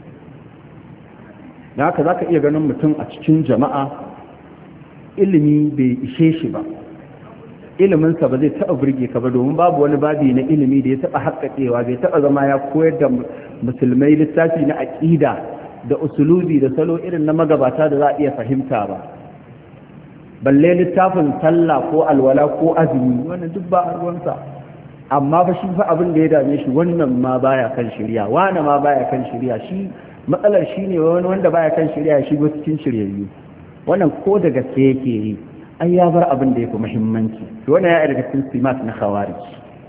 da haka za ka iya ganin mutum a cikin jama'a ilimi bai ishe shi ba iliminsa ba zai taɓa burge ka ba domin babu wani babi na ilimi da ya taɓa haƙaƙewa bai taɓa zama ya koyar da musulmai littafi na aƙida da usulubi da salo irin na magabata da za a iya fahimta ba balle littafin sallah ko alwala ko azumi wannan duk ba a ruwansa amma fa shi fa abin da ya dame shi wannan ma baya kan shari'a wani ma baya kan shari'a shi matsalar shi ne wani wanda baya kan shari'a shi ba cikin shiryayyu wannan ko da gaske yake yi ai ya bar abin da ya fi muhimmanci to wannan ya daga cikin simat na khawarij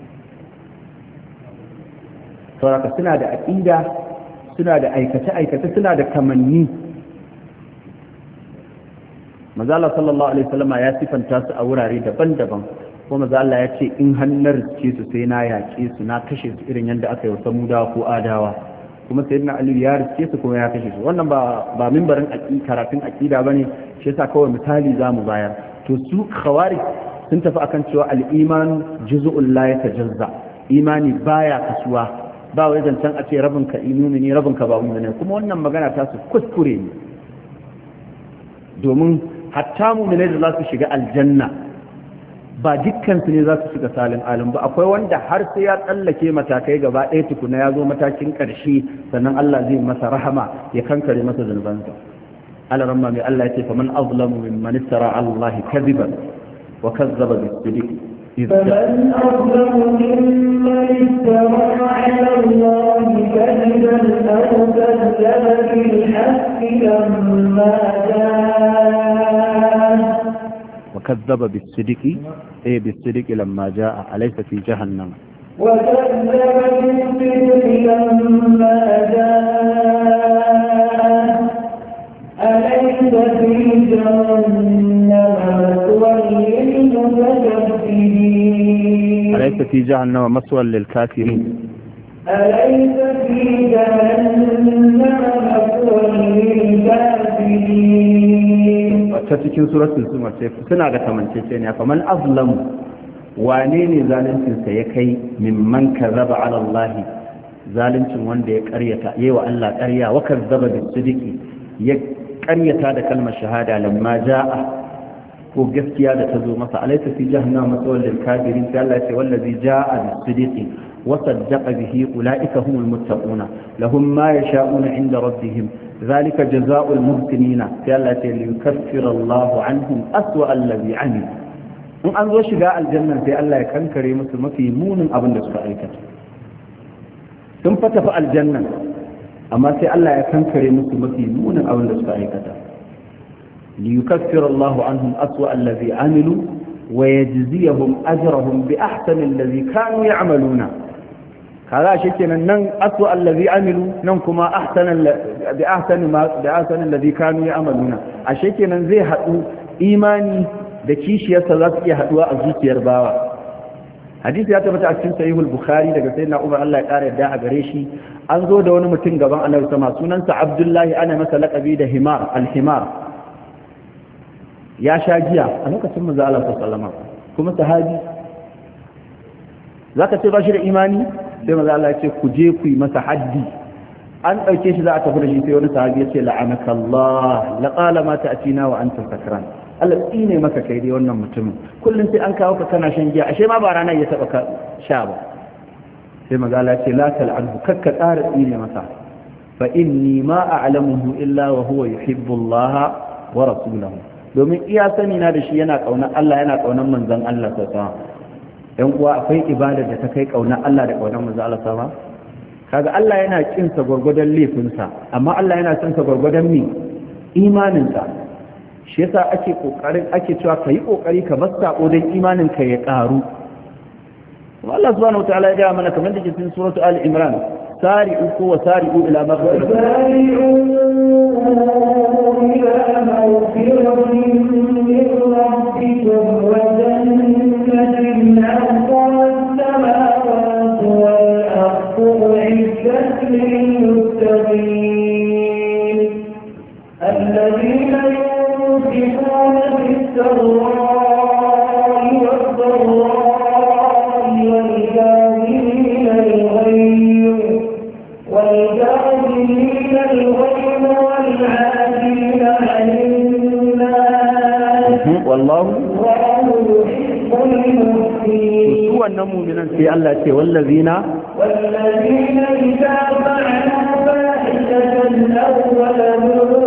saboda suna da aqida suna da aikace suna da kamanni manzo Allah sallallahu alaihi wasallam ya sifanta su a wurare daban-daban ko manzo Allah ya ce in hannar ce su sai na yaƙe su na kashe su irin yadda aka yi wa samudawa ko adawa kuma sayyidina Ali ya riske su kuma ya kashe su wannan ba mimbarin karatun aqida bane shi yasa kawai misali zamu bayar to su khawarij sun tafi akan cewa al-iman juz'un la yatajazza imani baya kasuwa ba wai zancen a ce rabin ka imani rabin ka ba ummi kuma wannan magana ta su kuskure ne domin hatta mu'minai da za su shiga aljanna ba dukkan su ne za su shiga salin alim ba akwai wanda har sai ya tsallake matakai gaba ɗaya tukuna ya zo matakin ƙarshe sannan Allah zai masa rahama ya kankare masa zunubansa alaramma mai Allah ya ce faman azlamu mimman istara Allah kadiban wa kazzaba bis-sidiq فمن أظلم ممن افترى على الله كذبا أو كذب بالحق لما جاء وكذب بالصدق بالصدق لما جاء أليس في جهنم وكذب بالصدق لما جاء أليس في جهنم مثوى للمتكبرين أليس في جهنم مثوى للكافرين أليس في جهنم مثوى للكافرين ta cikin suratul zumar sai suna da kamanceceniya fa man azlamu wane ne zaluncin sa ya kai mimman kazaba ala Allah zaluncin wanda ya karyata yayi wa Allah karya wa kazzaba bis-sidiqi ya karyata da kalmar shahada lamma jaa ko gaskiya da ta zo masa alaysa fi jahannama masawal lil kafirin sai Allah ya ce wallazi jaa bis-sidiqi wa saddaqa bihi ulaika humul muttaquna lahum ma yasha'una 'inda rabbihim ذلك جزاء المحسنين قال ليكفر الله عنهم أسوأ الذي عملوا in an zo shiga aljannan sai Allah ya kankare musu mafi munin abin da suka aikata sun fa tafi aljannan amma sai Allah ya kankare musu mafi munin abin da suka aikata li yukaffiru Allahu anhum aswa allazi amilu wa yajziyahum ajrahum bi ahsani allazi kanu ya'maluna kaza shi kenan nan aswa allazi amilu nan kuma bi ahsani allazi kanu ya'maluna ashe kenan zai hadu imani da kishiyarsa za su iya haduwa a zuciyar bawa. Hadisi ya tabbata a cikin sahihul bukhari daga sayyidina Umar Allah ya kare yadda a gare shi an zo da wani mutum gaban Annabi sama sunansa Abdullahi ana masa laqabi da himar al-himar ya sha giya a lokacin manzo Allah sallallahu alaihi wasallam kuma sahabi zaka ce ba shi da imani sai manzo Allah ya ce ku je ku yi masa haddi an dauke shi za a tafi da shi sai wani sahabi ya ce la'anakallah laqala ma ta'tina wa anta sakran Allah tsine maka kai dai wannan mutumin kullum sai an kawo ka kana shan giya ashe ma ba ranar ya taba ka sha ba sai magana ce la tal'anhu kakka tsara tsine masa fa inni ma a'lamuhu illa wa huwa yuhibbu Allah wa rasulahu domin iya sani na da shi yana kaunar Allah yana kaunar manzon Allah sallallahu alaihi wasallam yan uwa akwai ibada da ta kai kaunar Allah da kaunar manzon Allah sallallahu alaihi wasallam kaga Allah yana kin sa gurgudan laifinsa amma Allah yana son sa gurgudan mi imaninsa shi yasa ake cewa kai kokari ka bar sako dan imanin ka ya karu Allah subhanahu wataala ya ga mana kamar da cikin suratu ali imran sari'u wa sari'u ila maghfiratin min rabbikum wa jannatin 'arduha as-samawati wal ardu 'iddat lil-muttaqin alladhina ينفقون بالسراء والضراء والكاظمين الغيظ والعافين عن الناس والله يحب المحسنين سوى النمو من في الله والذين إذا فعلوا فاحشة أو ظلموا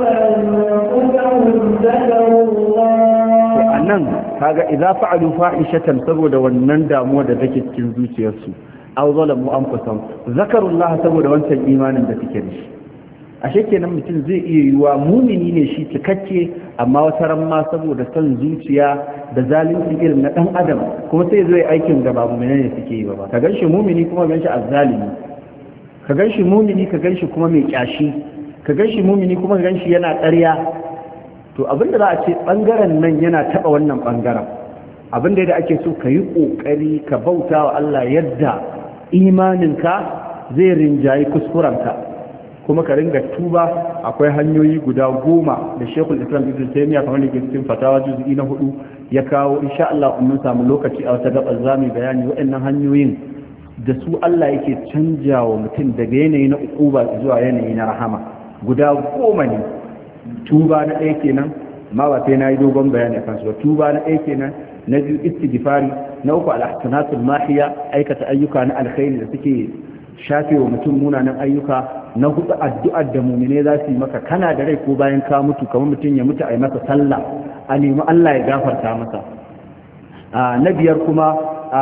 nan kaga idza fa'alu fahishatan saboda wannan damuwa da take cikin zuciyarsu aw zalamu anfusahum zakarullah saboda wancan imanin da take da shi ashe kenan mutum zai iya yiwa mumini ne shi cikakke amma wata ran ma saboda son zuciya da zalunci irin na dan adam kuma sai zai aikin da babu menene suke yi ba ka ganshi mumini kuma ganshi azzalimi ka ganshi mumini ka ganshi kuma mai kyashi ka ganshi mumini kuma ka ganshi yana ƙarya to abinda za a ce bangaren nan yana taba wannan bangaren abinda da ake so ka yi kokari ka bauta wa Allah yadda imaninka zai rinjayi kuskurenka kuma ka ringa tuba akwai hanyoyi guda 10 da Sheikhul Islam Ibn Taymiyyah kamar da ke cikin fatawa juz'i na 4 ya kawo insha Allah mun samu lokaci a wata gabar zamu bayani waɗannan hanyoyin da su Allah yake canjawa mutum daga yanayi na ukuba zuwa yanayi na rahama guda 10 ne tuba na ɗaya kenan amma ba sai na yi dogon bayani a kansu ba tuba na ɗaya kenan na biyu istighfari na uku al-ahsanatul mahiya aikata ayyuka na alkhairi da suke shafe wa mutum munanan ayyuka na hudu addu'ar da mu'mine za su yi maka kana da rai ko bayan ka mutu kamar mutum ya mutu a yi masa sallah a nemi Allah ya gafarta masa na biyar kuma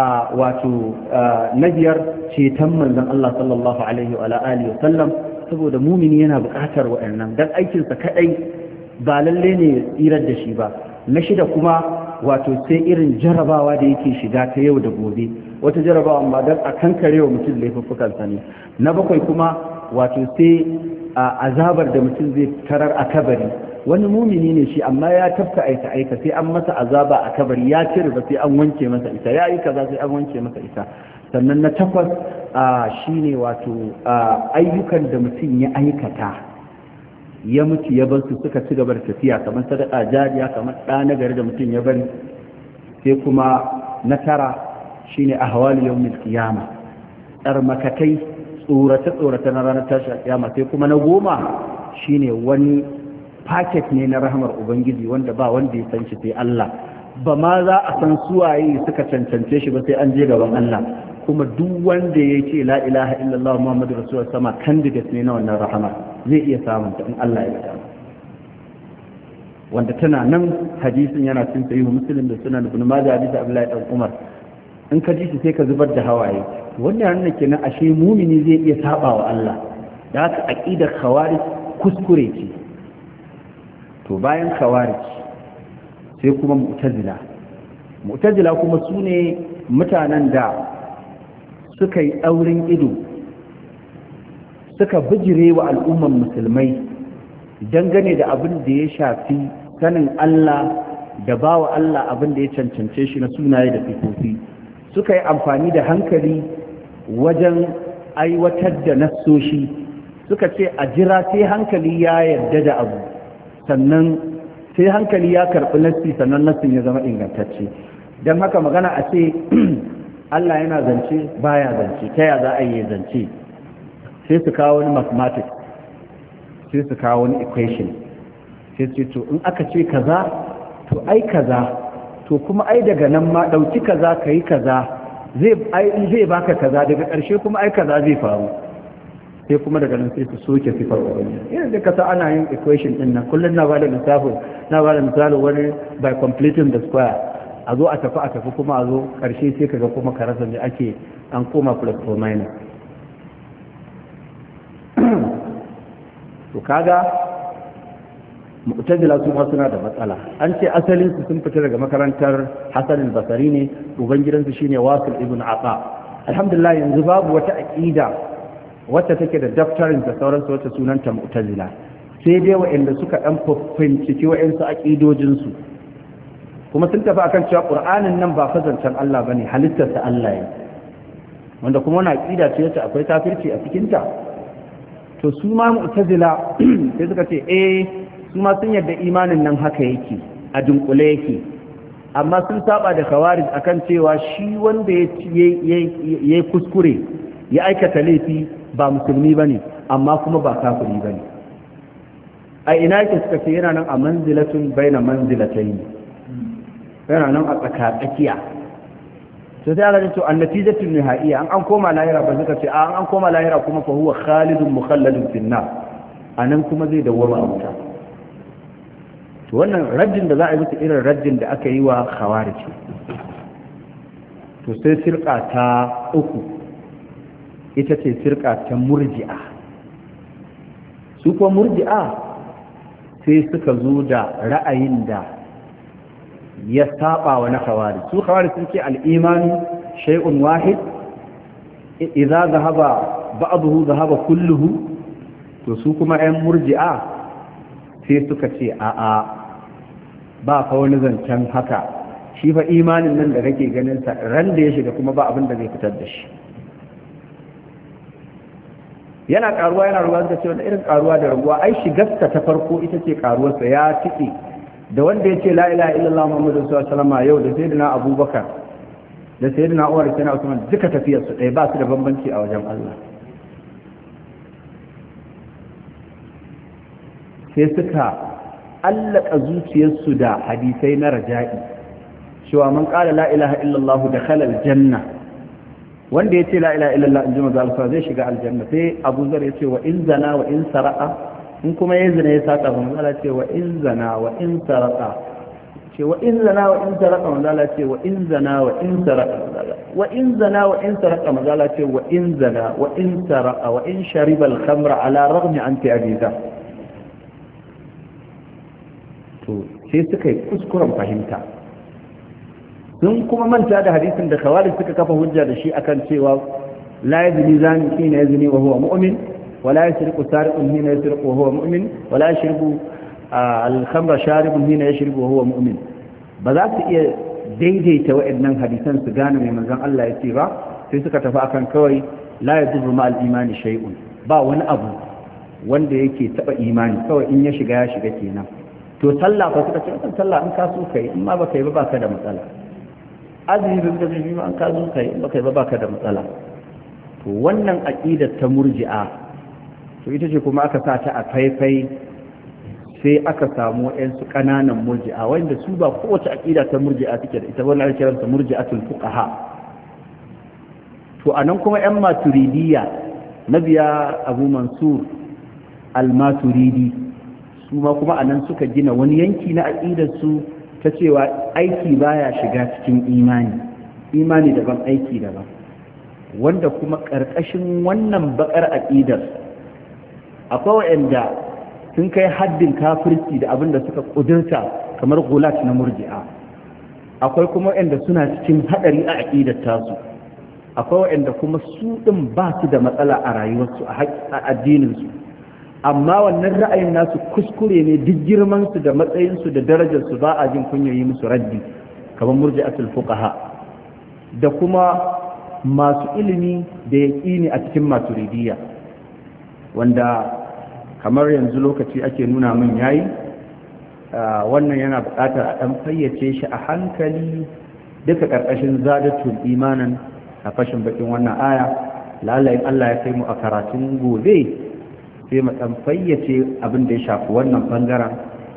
na biyar ceton manzon Allah sallallahu alaihi wa alihi wa sallam saboda mumini yana buƙatar wa'annan dan aikinsa kadai ba lalle ne ya tsirar da shi ba na shida kuma wato sai irin jarabawa da yake shiga ta yau da gobe wata jarabawa amma dan a kankare wa mutum laifuffukansa ne na bakwai kuma wato sai azabar da mutum zai tarar a kabari wani mumini ne shi amma ya tafka aika sai an masa azaba a kabari ya ci riba sai an wanke masa ita ya yi kaza sai an wanke masa ita sannan na takwas shine wato ayyukan da mutum ya aikata ya mutu ya bar su suka ci gaba da tafiya kamar sadaka jariya kamar ɗa na gari da mutum ya bari sai kuma na tara shine ahwal yawmil qiyama tsarmakatai tsorata na ranar tashi kiyama sai kuma na 10 shine wani paket ne na rahmar ubangiji wanda ba wanda ya san shi sai Allah ba ma za a san suwaye suka cancance shi ba sai an je gaban Allah kuma duk wanda ya ce la ilaha illallah muhammadu rasulullah sama candidate ne na wannan rahama zai iya samun ta in Allah ya gada wanda tana nan hadisin yana cikin sahihu muslim da sunan ibn majah hadisi abdullahi dan umar in ka ji shi sai ka zubar da hawaye wannan yana kenan ashe mumini zai iya saba wa Allah da haka aqidar khawarij kuskure ce. to bayan khawarij sai kuma mu'tazila kuma sune mutanen da suka yi daurin ido suka bijire wa al'umman musulmai dangane da abin da ya shafi sanin Allah da bawa Allah abin da ya cancance shi na sunaye da sifofi suka yi amfani da hankali wajen aiwatar da nassoshi suka ce a jira sai hankali ya yarda da abu sannan sai hankali ya karɓi nassi sannan nassin ya zama ingantacce don haka magana a ce Allah yana zance baya zance ta ya za a yi zance sai su kawo wani mathematics sai su kawo wani equation sai su to in aka ce kaza to ai kaza to kuma ai daga nan ma dauki kaza kai kaza zai baka kaza daga ƙarshe kuma ai kaza zai faru sai kuma daga nan sai su soke sifar ubangiji yana da kasa ana yin equation din nan kullum na bada misali wani by completing the square a zo a tafi kuma a zo ƙarshe sai kaga kuma ka rasa me ake an koma plus or minus to kaga mu'tazila su ma suna da matsala an ce asalin su sun fita daga makarantar Hassan al-Basri ne ubangidansu shine Wasil ibn Aqa alhamdulillah yanzu babu wata aqida wacce take da daftarin da sauransu wacce sunanta mu'tazila sai dai waɗanda suka dan finciki waɗansu aqidojin su kuma sun tafi akan cewa Qur'anin nan ba fazancen Allah bane halittar sa Allah ne wanda kuma wannan aqida ce wacce akwai kafirci a cikin ta to su ma mu'tazila sai suka ce su ma sun yarda imanin nan haka yake a dunkule yake amma sun saba da khawarij akan cewa shi wanda ya kuskure ya aikata laifi ba musulmi bane amma kuma ba kafiri bane a ina yake suka ce yana nan a manzilatun baina manzilatayn yana nan a tsakatsakiya sai sai Allah ya ce annatijatu nihaiya an koma lahira ba suka ce an koma lahira kuma fa huwa khalidun mukhalladun fin nar anan kuma zai dawwama a wuta to wannan raddin da za a yi musu irin raddin da aka yi wa khawarij to sai firqa ta uku ita ce firqa ta murji'a su ko murji'a sai suka zo da ra'ayin da ya saba wa na khawarij su khawarij sun ce al-imani shay'un wahid idza dhahaba ba'dahu dhahaba kulluhu to su kuma ɗan murji'a sai suka ce a'a ba fa wani zancen haka shi fa imanin nan da kake ganin sa ran da ya shiga kuma ba abin da zai fitar da shi yana karuwa yana ruwa da cewa irin karuwa da raguwa ai shigarsa ta farko ita ce karuwarsa ya tike da wanda ya ce la ilaha illallah muhammadu sallallahu alaihi wasallam yau da sayyidina abubakar da sayyidina umar da sayyidina usman duka tafiyar su ɗaya ba su da bambanci a wajen Allah sai suka allaka zuciyarsu da hadisai na raja'i cewa man qala la ilaha illallah dakhala aljanna wanda ya ce la ilaha illallah in ji manzo Allah zai shiga aljanna sai Abu Zar ya ce wa in zana wa in sara'a in kuma ya zina ya saka ba manzo Allah ce wa in zana wa in sara'a ce wa in zana wa in sara'a manzo Allah ce wa in zana wa in sara'a wa in zana wa in sara'a manzo Allah ce wa in zana wa in sara'a wa in shariba al-khamra ala raghmi anti abiza to sai suka yi kuskuren fahimta sun kuma manta da hadisin da khawarij suka kafa hujja da shi akan cewa la yazni zani hina yazni wa huwa mu'min wa la yasriqu sariqun hina yasriqu wa huwa mu'min wa la yashrabu al-khamra sharibun hina yashrabu wa huwa mu'min ba za su iya daidaita wa'annan hadisan su gane mai manzon Allah ya ce ba sai suka tafi akan kawai la yadurru ma al-imani shay'un ba wani abu wanda yake taba imani kawai in ya shiga ya shiga kenan to sallah fa suka ce sallah in ka so kai in ma baka yi ba baka da matsala azumi da zai yi an ka zo kai in baka yi ba baka da matsala to wannan aqidar ta murji'a to ita ce kuma aka sa ta a faifai sai aka samu ƴan su kananan murji'a wanda su ba kowace aqida ta murji'a take da ita wannan ake kiransa murji'atul fuqaha to anan kuma ƴan maturidiyya nabiya Abu Mansur al-Maturidi su ma kuma anan suka gina wani yanki na aqidar su ta cewa aiki baya shiga cikin imani daban aiki daban, wanda kuma ƙarƙashin wannan baƙar aqidar akwai wanda sun kai haddin kafirci da abin da suka ƙudurta kamar gulat na murji'a, akwai kuma wanda suna cikin haɗari a aqidar tasu, akwai wanda kuma su ɗin ba su da matsala a rayuwarsu a addininsu, amma wannan ra'ayin nasu kuskure ne, duk girmansu da matsayinsu da darajarsu ba a jin kunyoyi musu raddi kamar murji'atul fuqaha da kuma masu ilimi da yaqini a cikin maturidiyya, wanda kamar yanzu lokaci ake nuna min yayi wannan yana buƙatar a ɗan fayyace shi a hankali duka ƙarƙashin zadatul imanan a fashin bakin wannan aya. lalayin Allah ya kai mu a karatun gobe sai mu ɗan fayyace abin da ya shafi wannan ɓangaren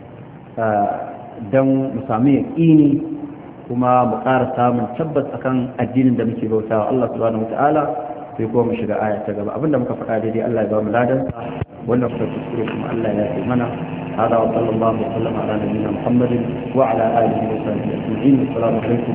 don mu sami yaƙini kuma mu ƙara samun tabbas akan addinin da muke bautawa Allah subhanahu wata'ala, sai kuma mu shiga aya ta gaba. Abinda muka faɗa daidai Allah ya ba mu ladan, wannan kuka kuskure kuma Allah ya yi mana. hada wa sallallahu alaihi wa sallam ala nabiyyina Muhammadin wa ala alihi wa sahbihi ajma'in. Assalamu alaikum